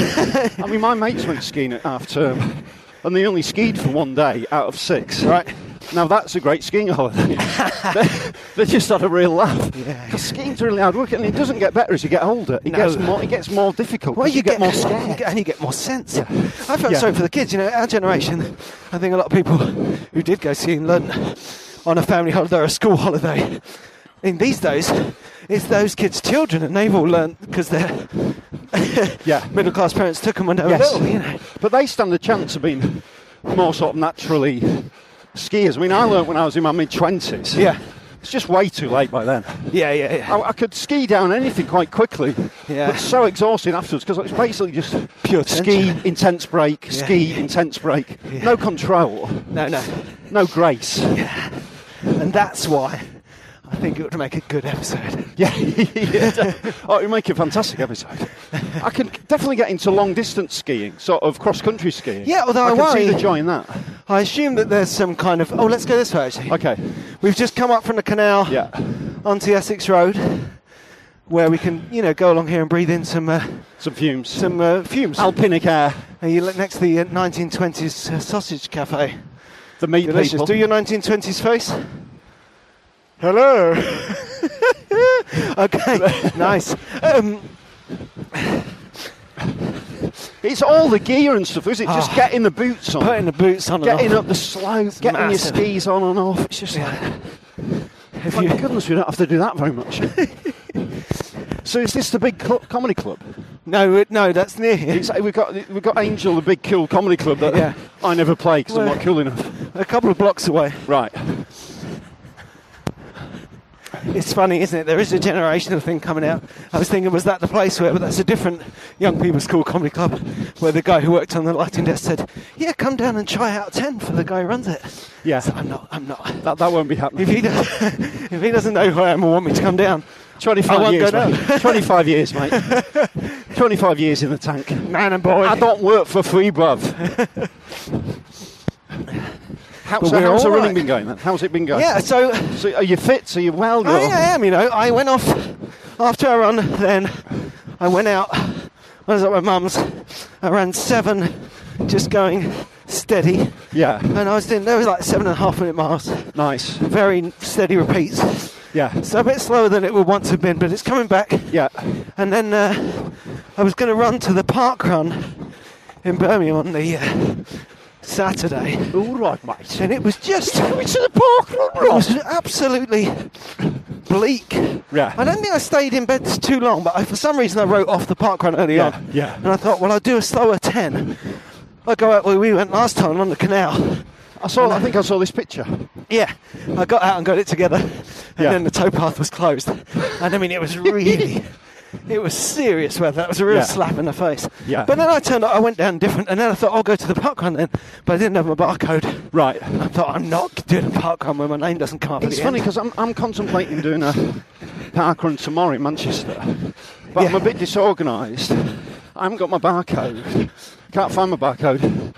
I mean, my mates went skiing at half term, and they only skied for one day out of six. Right. Now that's a great skiing holiday. they, they just had a real laugh. Yeah. Because skiing's really hard work, and it doesn't get better as you get older. It No. gets more. It gets more difficult. Well, 'cause you, get, more you scared. get- and you get more sense. Yeah. I felt Yeah. sorry for the kids. You know, our generation, I think a lot of people who did go skiing learned on a family holiday or a school holiday. In these days, it's those kids' children, and they've all learned because their Yeah. middle-class parents took them when they were Yes. little. You know. But they stand a chance of being more sort of naturally skiers. I mean, I learnt when I was in my mid twenties. Yeah. It's just way too late by then. Yeah, yeah, yeah. I, I could ski down anything quite quickly, Yeah. but so exhausting afterwards because it's basically just Pure ski, tension. intense break, Yeah. ski, intense break. Yeah. No control, No, no. no grace. And that's why I think it would make a good episode. Yeah, yeah. Oh, it would make a fantastic episode. I can definitely get into long distance skiing, sort of cross country skiing. Yeah, although I I can see worry- the joy in that. I assume that there's some kind of... Oh, let's go this way, actually. Okay. We've just come up from the canal Yeah. onto Essex Road, where we can, you know, go along here and breathe in some uh, Some fumes. some uh, fumes. Alpinic air. And you look next to the uh, nineteen twenties uh, sausage cafe. The meat Delicious. people. Do your nineteen twenties face. Hello. Okay, nice. Um, It's all the gear and stuff, is it? Just Ah. getting the boots on. putting the boots on and Getting off. up the slope, getting your massive. skis on and off. It's just like, If thank you- goodness we don't have to do that very much. So is this the big cl- comedy club? No, it- no, that's near here. It's, we've got we've got Angel, the big cool comedy club that Yeah. I never play because I'm Well- not cool enough. A couple of blocks away. Right. It's funny, isn't it? There is a generational thing coming out. I was thinking, was that the place where, but that's a different young people's school comedy club, where the guy who worked on the lighting desk said, yeah, come down and try out ten for the guy who runs it. Yeah. So I'm not, I'm not. That that won't be happening. If he, does, if he doesn't know who I am or want me to come down, twenty-five I won't years, go down. mate. twenty-five years, mate. twenty-five years in the tank. Man and boy. I don't work for free, bruv. How, But so we're how's the all running right. been going then? How's it been going? Yeah, so So are you fit? So you're well? I, or- I am, you know. I went off after I run, then I went out. I was at my mum's. I ran seven, just going steady. Yeah. And I was doing, there was like seven and a half minute miles. Nice. Very steady repeats. Yeah. So a bit slower than it would once have been, but it's coming back. Yeah. And then uh, I was going to run to the park run in Birmingham on the uh, Saturday. All right, mate. And it was just... Coming to the park run, It was absolutely bleak. Yeah. I don't think I stayed in bed too long, but I, for some reason I wrote off the park run early Yeah, on. yeah. And I thought, well, I'll do a slower ten. I'll go out where we went last time on the canal. I saw. I think I saw this picture. Yeah, I got out and got it together, and Yeah. then the towpath was closed. And I mean, it was really, it was serious weather. That was a real Yeah. slap in the face. Yeah. But then I turned up, I went down different, and then I thought, I'll go to the park run then. But I didn't have my barcode. Right. I thought, I'm not doing a park run where my name doesn't come up at It's the funny end. because I'm I'm contemplating doing a park run tomorrow in Manchester, but I'm Yeah. a bit disorganised. I haven't got my barcode. Can't find my barcode.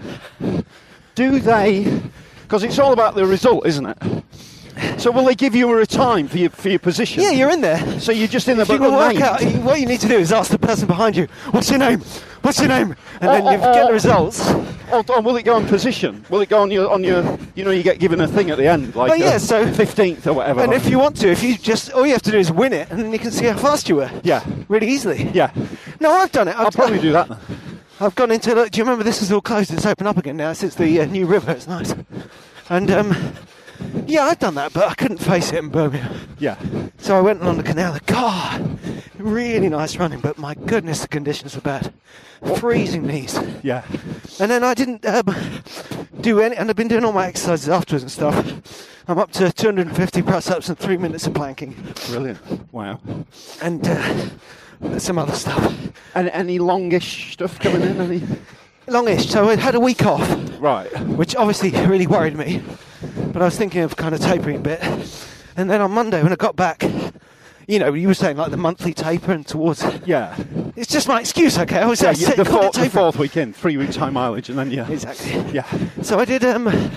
Do they? Because it's all about the result, isn't it? So will they give you a time for your for your position? Yeah, you're in there. So you're just in the If you but can work named. out, what you need to do is ask the person behind you, what's your name? What's your name? And then Oh, you oh, get the oh. results. Or, or will it go on position? Will it go on your on your? You know, you get given a thing at the end, like Oh, yeah, uh, so- fifteenth or whatever. And if you want to, if you just, all you have to do is win it, and then you can see how fast you were. yeah, Really easily. yeah, No, I've done it. I've I'll probably do that then. I've gone into. Look, do you remember this is all closed? It's open up again now since the uh, new river. It's nice. And um, yeah, I've done that, but I couldn't face it in Birmingham. Yeah, So I went along the canal. God, really nice running, but my goodness, the conditions were bad. Freezing knees. yeah. And then I didn't um, do any, and I've been doing all my exercises afterwards and stuff. I'm up to two hundred fifty press-ups and three minutes of planking, Brilliant. Wow. and uh, some other stuff. And any longish stuff coming in? Any? Longish. So I had a week off, Right. which obviously really worried me. But I was thinking of kind of tapering a bit. And then on Monday when I got back, you know, you were saying like the monthly taper and towards. Yeah. It's just my excuse, okay? I was Yeah, I you- said, the, call it fourth, the tapering. fourth weekend, three weeks high mileage, and then yeah, Exactly. yeah, So I did um, uh,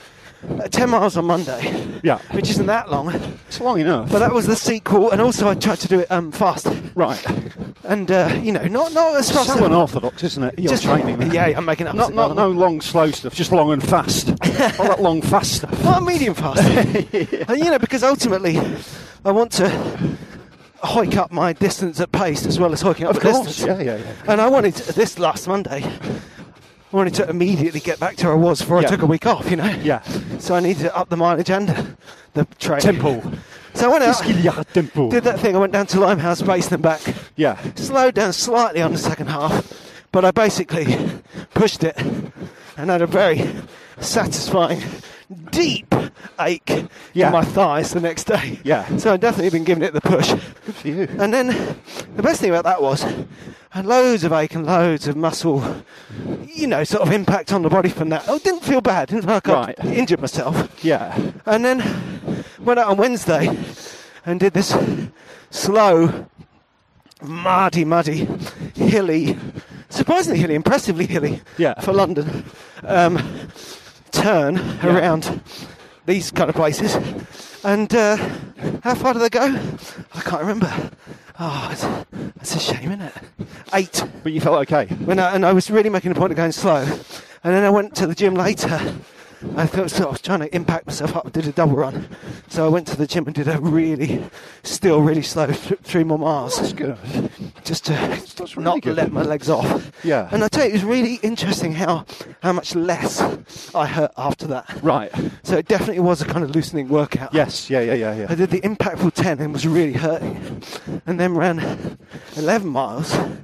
ten miles on Monday, yeah. which isn't that long. It's long enough. But that was the sequel, and also I tried to do it um, fast. right. And, uh, you know, not, not as fast So as... unorthodox, isn't it? Your just training. there. Yeah, I'm making up. Not not no long slow stuff, just long and fast. All that long fast stuff. Not medium fast. And, you know, because ultimately I want to hike up my distance at pace as well as hiking up Of the course. distance. Yeah, yeah, yeah. And I wanted to, this last Monday, I wanted to immediately get back to where I was before Yeah. I took a week off, you know? Yeah. So I needed to up the mileage and the train. Tempo. So I went out, Qu'est-ce qu'il y a, tempo? did that thing, I went down to Limehouse Base and back. Yeah. Slowed down slightly on the second half, but I basically pushed it and had a very satisfying, deep ache Yeah. in my thighs the next day. Yeah. So I've definitely been giving it the push. Good for you. And then the best thing about that was I had loads of ache and loads of muscle, you know, sort of impact on the body from that. I didn't feel bad, didn't feel like Right. I injured myself. Yeah. And then went out on Wednesday and did this slow, muddy, muddy, hilly, surprisingly hilly, impressively hilly Yeah. for London, um, turn Yeah. around these kind of places. And uh, how far did they go? I can't remember. Oh, it's, that's a shame, isn't it? Eight. But you felt okay. When I, and I was really making a point of going slow. And then I went to the gym later. I thought so I was trying to impact myself up, did a double run. So I went to the gym and did a really, still really slow th- three more miles. That's good. Just to That's really not good. let my legs off. Yeah. And I tell you, it was really interesting how, how much less I hurt after that. Right. So it definitely was a kind of loosening workout. Yes. Yeah. Yeah. Yeah. I Yeah. did the impactful ten and was really hurting. And then ran eleven miles.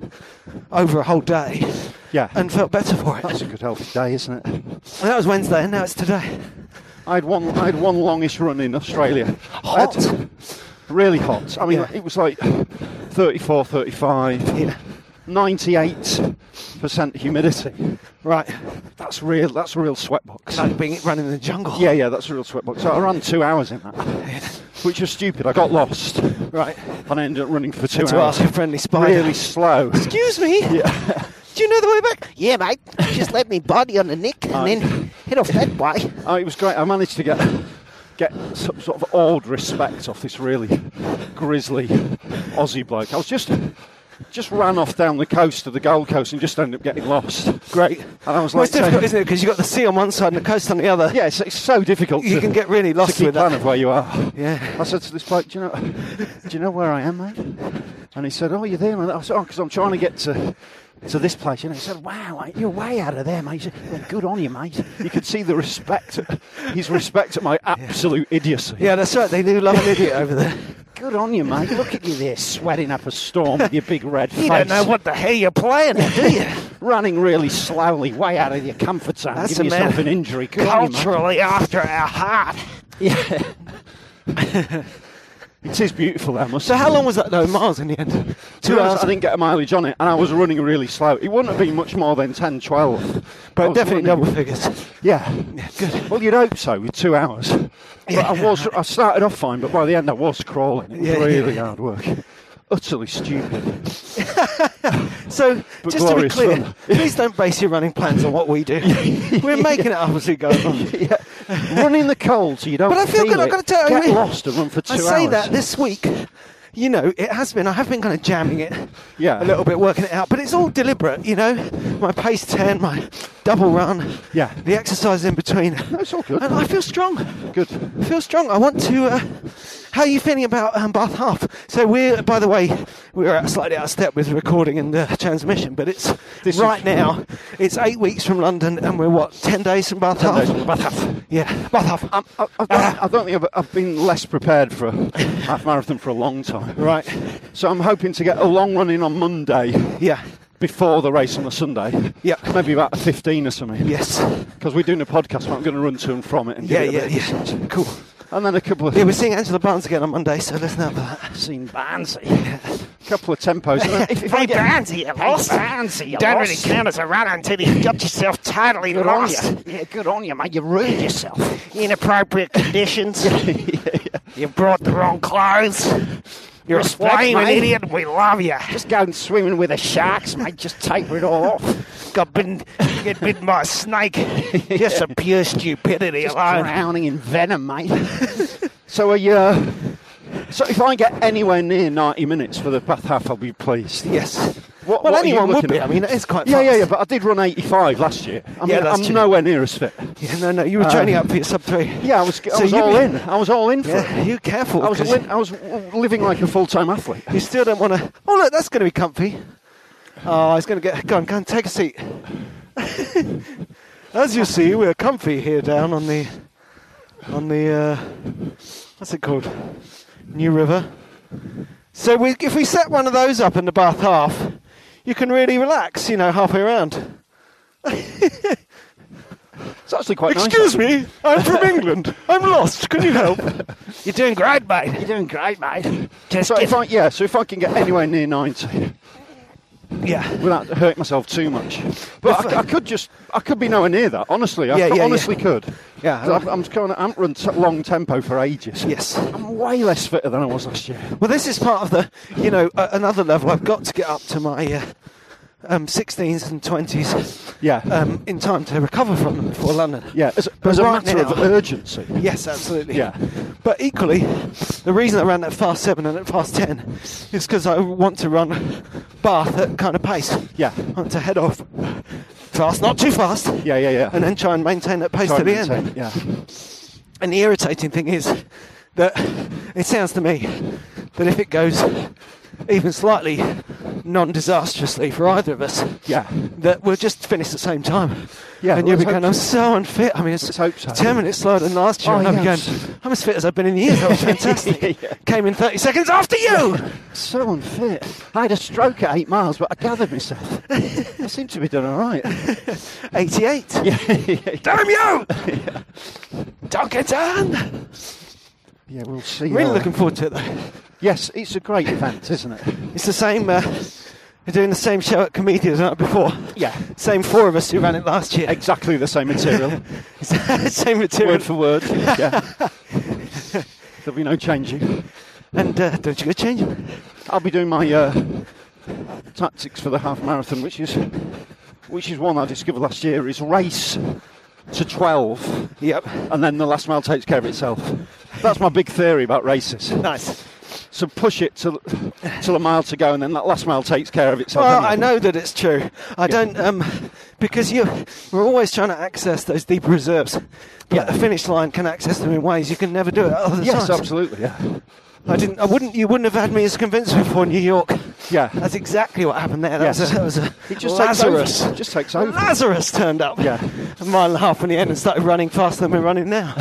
over a whole day Yeah. and felt better for it. That's a good healthy day, isn't it? And that was Wednesday, and now it's today. I had one. I had one longish run in Australia. Hot? I had- really hot. I mean, Yeah. it was like thirty-four, thirty-five, Yeah. ninety-eight percent humidity. Right. That's real. That's a real sweatbox. Like being running in the jungle. Yeah, yeah, that's a real sweatbox. So I ran two hours in that, which was stupid. I got lost. Right. And I ended up running for two To hours. ask a friendly spider. Really slow. Excuse me. Yeah. Do you know the way back? Yeah, mate. Just let me body on the neck and Aye. then head off that way. Oh, it was great. I managed to get get some sort of awed respect off this really grizzly Aussie bloke. I was just just ran off down the coast of the Gold Coast and just ended up getting lost. Great. And I was Well, like, it's difficult, saying- isn't it? Because you've got the sea on one side and the coast on the other. yeah, it's, it's so difficult. You to, can get really to lost keep with plan that. of where you are. Yeah. I said to this bloke, do you know, do you know where I am, mate? And he said, oh, you're there, man. I said, oh, because I'm trying to get to to this place. And he said, wow, mate, you're way out of there, mate. He said, well, good on you, mate. You could see the respect, his respect at my absolute idiocy. Yeah, that's right. They do love an idiot over there. Good on you, mate. Look at you there, sweating up a storm with your big red face. You don't know what the hell you're playing at, do you? Running really slowly, way out of your comfort zone, That's giving a man. yourself an injury. Good on you, mate. Culturally after our heart. Yeah. It is beautiful, that must So how long was that, though, miles in the end? Two hours. I didn't get a mileage on it, and I was running really slow. It wouldn't have been much more than ten, twelve. I But was definitely running- double figures. Yeah. Yeah, good. Well, you'd hope so with two hours. But I was. I started off fine, but by the end I was crawling. It was Yeah, really yeah. hard work. Utterly stupid. So, But just to be glorious clear, fun. please don't base your running plans on what we do. We're making it up as we go along. Yeah. Run in the cold so you don't But I feel feel good, I've it. got to tell Get you. lost and run for two I hours. say that this week, you know, it has been, I have been kind of jamming it Yeah. a little bit, working it out, but it's all deliberate, you know. My pace ten, my double run, Yeah. the exercise in between. No, it's all good. And I feel strong. Good. I feel strong. I want to. Uh, how are you feeling about um, Bath Half? So we're, by the way, we're out slightly out of step with recording and uh, transmission, but it's This right is- now. It's eight weeks from London, and we're what ten days from Bath Ten Half. days from Bath Half. Yeah, Bath Half. I'm, I, I, don't, I don't think I've, I've been less prepared for a half marathon for a long time. Right. So I'm hoping to get a long run in on Monday Yeah. before the race on the Sunday. Yeah. Maybe about a fifteen or something. Yes. Because we're doing a podcast, but I'm going to run to and from it and Yeah, give it a yeah, bit of yeah. distance. Cool. And then a couple of Yeah, we're seeing Angela Barnes again on Monday, so let's know about that. seen Barnsey. A couple of tempos. And then if, if I Hey, get, Barnsey, you lost. Barnsey, you You don't lost. really count as a runner until you've got yourself totally Good on lost. you. Yeah, good on you, mate. You ruined yourself. Inappropriate conditions. You brought the wrong clothes. You're a Respect, flaming mate. idiot. We love you. Just go and swimming with the sharks, mate. Just taper it all off. Got bitten, get bitten by a snake. Just some pure stupidity Just alone. drowning in venom, mate. So, uh, so if I get anywhere near ninety minutes for the Bath Half, I'll be pleased. Yes. What, Well, what are you anyone would looking be. at? I mean, it is quite Yeah, fast. yeah, yeah. But I did run eighty-five last year. I Yeah, mean, that's I'm true. nowhere near as fit. Yeah, no, no, you were Uh, training up for your sub three. Yeah, I was. I So was you all be- in. I was all in for Yeah, it. you careful. I was. 'cause Li- I was living like a full-time athlete. You still don't want to. Oh, look, that's going to be comfy. Oh, it's going to get. Go on, go on, take a seat. As you see, we're comfy here down on the, on the, uh, what's it called? New River. So we, if we set one of those up in the Bath Half, you can really relax, you know, halfway around. It's actually quite nice. Excuse actually. me, I'm from England. I'm lost. Can you help? You're doing great, mate. You're doing great, mate. Just So get- if I, yeah, so if I can get anywhere near ninety Yeah. without hurting myself too much, but I, I could just, I could be nowhere near that. Honestly, I Yeah, could- yeah, honestly could. Yeah. 'Cause I've, I'm just going. I haven't run t- long tempo for ages. Yes. I'm way less fitter than I was last year. Well, this is part of the, you know, uh, another level. I've got to get up to my uh, um, sixteens and twenties Yeah. um, in time to recover from them before London. yeah. As, But as a right matter of now- urgency. Yes, absolutely. Yeah. But equally, the reason I ran at fast seven and at fast ten is because I want to run Bath at kind of pace. Yeah. I want to head off fast, not too fast. Yeah, yeah, yeah. And then try and maintain that pace Try to the and end. maintain- Yeah. And the irritating thing is that it sounds to me that if it goes even slightly non-disastrously for either of us. Yeah. That we'll just finish at the same time. Yeah, and you'll be let's going, hope I'm so. so unfit. I mean, it's Let's hope so. ten minutes slower than last year. Oh, and I'll be yeah. going, I'm as fit as I've been in years. That was fantastic. Yeah. Came in thirty seconds after you. So unfit. I had a stroke at eight miles, but I gathered myself. I seem to be doing all right. eighty-eight. Yeah. yeah. Damn you! Yeah. Dunkerton! Yeah, we'll see. Really uh, looking forward to it, though. Yes, it's a great event, isn't it? It's the same. Uh, we're doing the same show at Comedians night before. Yeah. Same four of us who ran it last year. Exactly the same material. Same material. Word for word. Yeah. There'll be no changing. And uh, don't you go changing? I'll be doing my uh, tactics for the half marathon, which is which is one I discovered last year, is race to twelve. Yep. And then the last mile takes care of itself. That's my big theory about races. Nice. So push it till till a mile to go, and then that last mile takes care of itself. Well, anyway. I know that it's true. I Yeah. don't, um, because you, we're always trying to access those deeper reserves. But Yeah. the finish line can access them in ways you can never do it other Yes, times. absolutely. Yeah. I didn't. I wouldn't. You wouldn't have had me as convinced before New York. Yeah. That's exactly what happened there. That Yes. was a, that was a It just Lazarus. Takes over. It just takes over. Lazarus turned up. Yeah. A mile and a half from the end and started running faster than we're running now.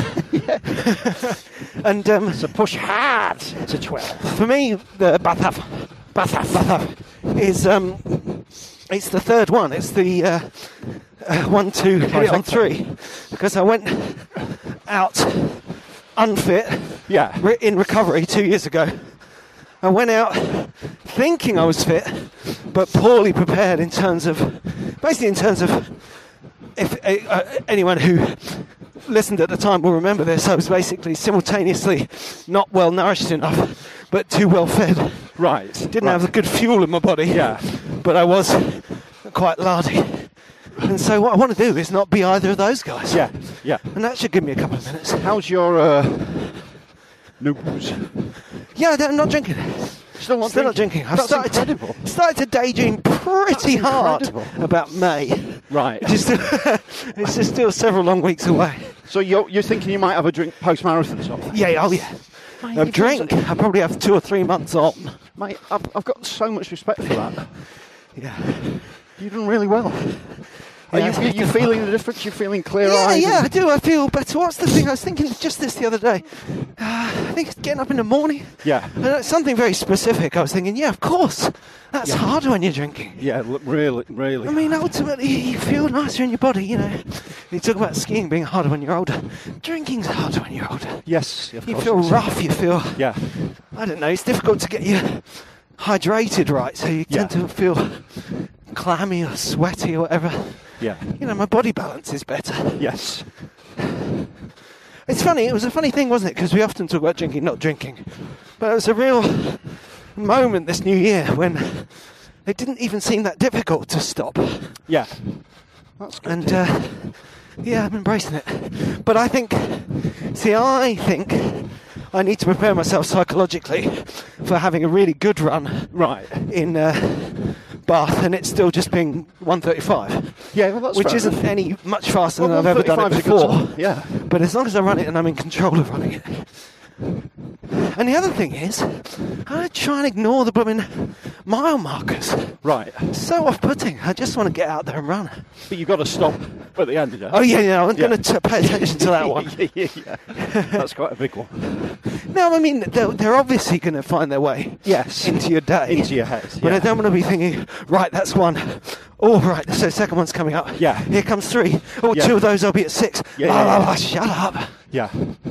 And um, So push hard to twelve. for me, the Bathaf, Bathaf, Bathaf is um, it's the third one. It's the uh, uh, one, two, hit it on three, because I went out unfit, Yeah. re- in recovery two years ago. I went out thinking I was fit, but poorly prepared in terms of, basically in terms of, if uh, anyone who listened at the time will remember this, I was basically simultaneously not well nourished enough, but too well fed. Right. Didn't right. have the good fuel in my body. Yeah. But I was quite lardy. And so what I want to do is not be either of those guys. Yeah. Yeah. And that should give me a couple of minutes. How's your uh, news? Yeah, I don't- I'm not drinking. Still not Still not drinking? drinking. I've That's started incredible. to, started to daydream pretty That's hard incredible. about May. Right. It's just, it's just still several long weeks away. So you're, you're thinking you might have a drink post-marathon sort of thing? Yeah, oh yeah. Mate, A you drink. can't- I probably have two or three months on. Mate, I've, I've got so much respect for that. Yeah. You've done really well. Are Yeah, you, it's are you good feeling the difference? You're feeling Yeah, clear-eyed? yeah, I and- do. I feel better. What's the thing? I was thinking just this the other day. Uh, I think it's getting up in the morning. Yeah. And it's something very specific. I was thinking, yeah, of course. That's Yeah. harder when you're drinking. Yeah, look, really, really. I mean, ultimately, you feel nicer in your body, you know. You talk about skiing being harder when you're older. Drinking's harder when you're older. Yes, of You course feel it is. rough, you feel, Yeah. I don't know, it's difficult to get you hydrated right, so you Yeah. tend to feel clammy or sweaty or whatever. Yeah. You know, my body balance is better. Yes. It's funny, it was a funny thing, wasn't it? Because we often talk about drinking, not drinking. But it was a real moment this new year when it didn't even seem that difficult to stop. Yeah. That's good. And, uh, yeah, I'm embracing it. But I think, see, I think I need to prepare myself psychologically for having a really good run Right. in uh, Bath, and it's still just being one thirty-five. Yeah, well, that's Which fair isn't enough. any much faster Well, than I've ever done it one thirty-five is a before. good time. Yeah. But as long as I run it and I'm in control of running it. And the other thing is, I try and ignore the blooming mile markers. Right. So off-putting. I just want to get out there and run. But you've got to stop at the end, yeah? Oh yeah, yeah. I'm Yeah. going to pay attention to that one. yeah, yeah, yeah. That's quite a big one. No, I mean they're, they're obviously going to find their way. Yes. Into your day. Into your head, But yeah. I don't want to be thinking, right, that's one. Oh, right, so the second one's coming up. Yeah. Here comes three. Oh, Yeah. two of those I'll be at six. Yeah, Blah, yeah, blah, yeah. blah, shut up. Yeah.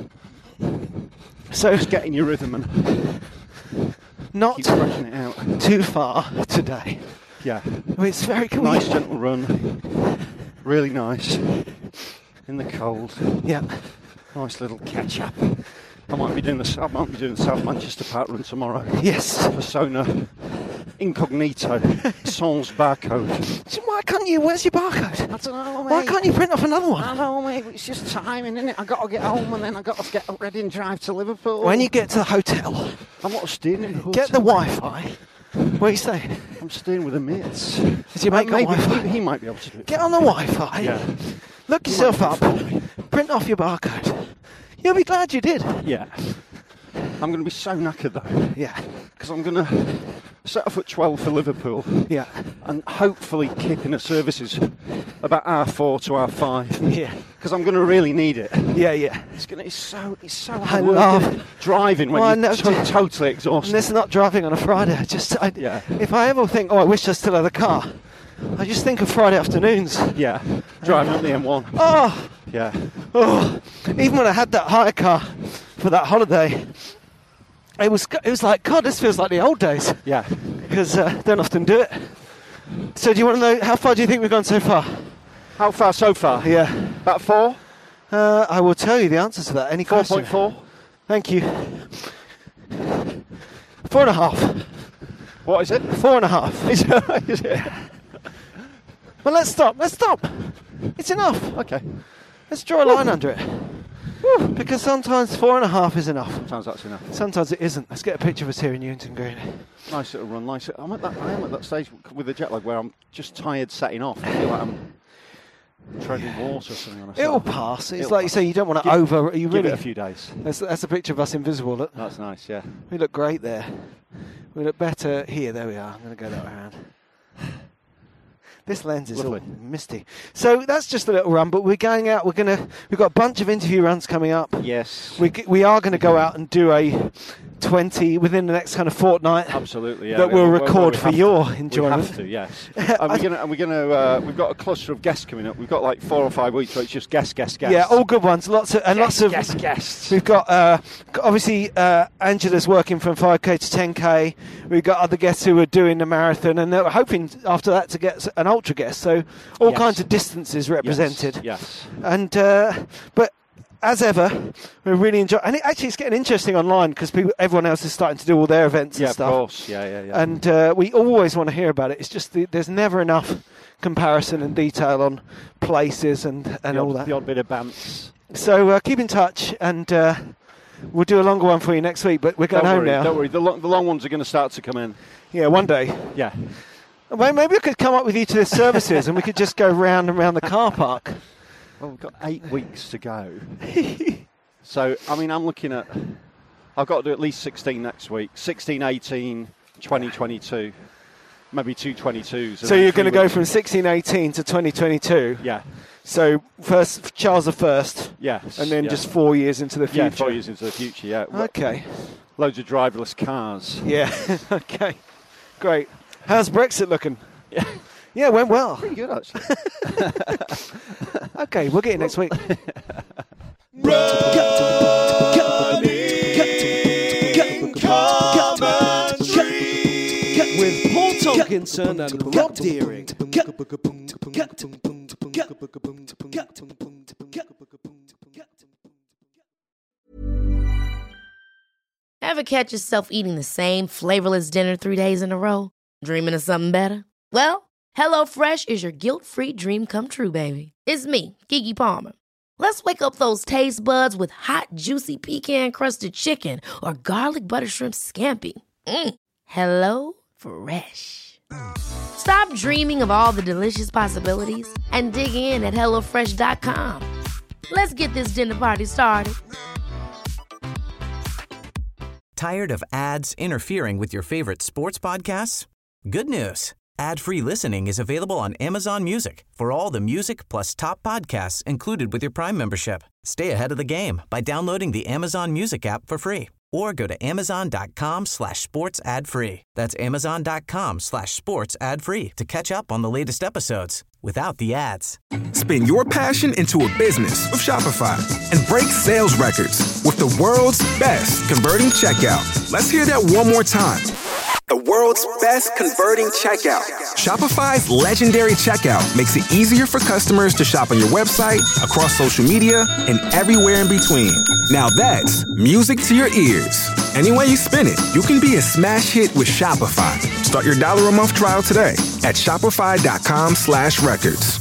So Just get in your rhythm and not keep scratching it out. too far today. Yeah. I mean, it's very cool. Nice gentle run. Really nice. In the cold. Yeah. Nice little catch up. I might be doing the I might be doing the South Manchester Park Run tomorrow. Yes. Persona Incognito. Sans barcode. So why can't you? Where's your barcode? I don't know, mate. Why can't you print off another I one? know, mate. It's just timing, innit? I got to get home and then I got to get ready and drive to Liverpool. When you get to the hotel, I'm not staying in the hotel. get the Wi-Fi. Where are you staying? I'm staying with a mates. Does your mate Uh, got maybe Wi-Fi? he, he might be able to do it. Get on the Wi-Fi. Yeah. Look yourself up. Print off your barcode. You'll be glad you did. Yeah. I'm going to be so knackered though, Yeah. because I'm going to set off at twelve for Liverpool. Yeah. And hopefully keeping the services about half four to half five. Yeah. Because I'm going to really need it. Yeah, yeah. It's going to. It's so. It's so I hard work, love isn't it? Driving when Well, I you're know, to- just- totally exhausted. And it's not driving on a Friday. I just, I, Yeah. if I ever think, oh, I wish I still had a car, I just think of Friday afternoons. Yeah. Driving up the M one. Oh, Yeah. oh. Even when I had that hire car for that holiday, it was, it was like, God, this feels like the old days. Yeah. Because uh, I don't often do it. So do you want to know, how far do you think we've gone so far? How far so far? Yeah. About four. Uh, I will tell you the answer to that. Any Four question? point four. Thank you. Four and a half. What is it? Four and a half. Is it? Is it? Well, let's stop. Let's stop. It's enough. Okay. Let's draw a line under it. Woo. Because sometimes four and a half is enough. Sometimes that's enough. Sometimes it isn't. Let's get a picture of us here in Newington Green. Nice little run. Nice. I'm at that. I am at that stage with the jet lag where I'm just tired setting off. I feel like I'm treading water or something on a It'll side. pass. It's It'll like you pass. say, you don't want to Give- over. You Give really. it a few days. That's, that's a picture of us invisible. Look. That's nice. Yeah. We look great there. We look better here. There we are. I'm going to go that way around. This lens is Lovely. all misty. So that's just a little run, but we're going out. We're going to. We've got a bunch of interview runs coming up. Yes. We g- we are going to go out and do a twenty within the next kind of fortnight. Absolutely. Yeah. That we'll We- we- record we for have your to. enjoyment. We have to. Yes. and we're going to. And we're going to. Uh, we've got a cluster of guests coming up. We've got like four or five weeks where it's just guests, guests, guests. Yeah, all good ones. Lots of and lots of guests, guests. We've got uh, obviously uh, Angela's working from five K to ten K. We've got other guests who are doing the marathon, and they're hoping after that to get s- an ultra guest. So all Yes. kinds of distances represented. Yes. And uh, but as ever, we really enjoy. And it, actually, it's getting interesting online because people, everyone else is starting to do all their events Yeah. and Of stuff. course. Yeah. Yeah. Yeah. And uh, we always want to hear about it. It's just the, there's never enough comparison and detail on places and, and the all odd, that. The odd bit of bants. So uh, keep in touch, and uh, we'll do a longer one for you next week. But we're going Don't home worry, now. Don't worry. The long, the long ones are going to start to come in. Yeah, one day. Yeah. Well, maybe I could come up with you to the services, and we could just go round and round the car park. Well, we've got eight weeks to go. So, I mean, I'm looking at. I've got to do at least sixteen next week. sixteen, eighteen, twenty, twenty-two. Maybe two twenty-twos. So you're going to go from sixteen eighteen to twenty twenty-two. Yeah. So first Charles the First, Yes. and then yeah. just four years into the future. Yeah, four years into the future, yeah. Okay. Loads of driverless cars. Yeah. Okay. Great. How's Brexit looking? Yeah. Yeah, it went well. Pretty good, actually. Okay, we'll get you next week. With Paul Tonkinson and Rob Deering. Ever catch yourself eating the same flavorless dinner three days in a row? Dreaming of something better? Well, HelloFresh is your guilt-free dream come true, baby. It's me, Keke Palmer. Let's wake up those taste buds with hot, juicy pecan-crusted chicken or garlic butter shrimp scampi. Mm. Hello Fresh. Stop dreaming of all the delicious possibilities and dig in at hello fresh dot com. Let's get this dinner party started. Tired of ads interfering with your favorite sports podcasts? Good news. Ad-free listening is available on Amazon Music for all the music plus top podcasts included with your Prime membership. Stay ahead of the game by downloading the Amazon Music app for free or go to amazon.com slash sports ad free. That's amazon.com slash sports ad free to catch up on the latest episodes without the ads. Spin your passion into a business with Shopify and break sales records with the world's best converting checkout. Let's hear that one more time. The world's best converting checkout. Shopify's legendary checkout makes it easier for customers to shop on your website, across social media, and everywhere in between. Now that's music to your ears. Any way you spin it, you can be a smash hit with Shopify. Start your dollar a month trial today at shopify.com slash records.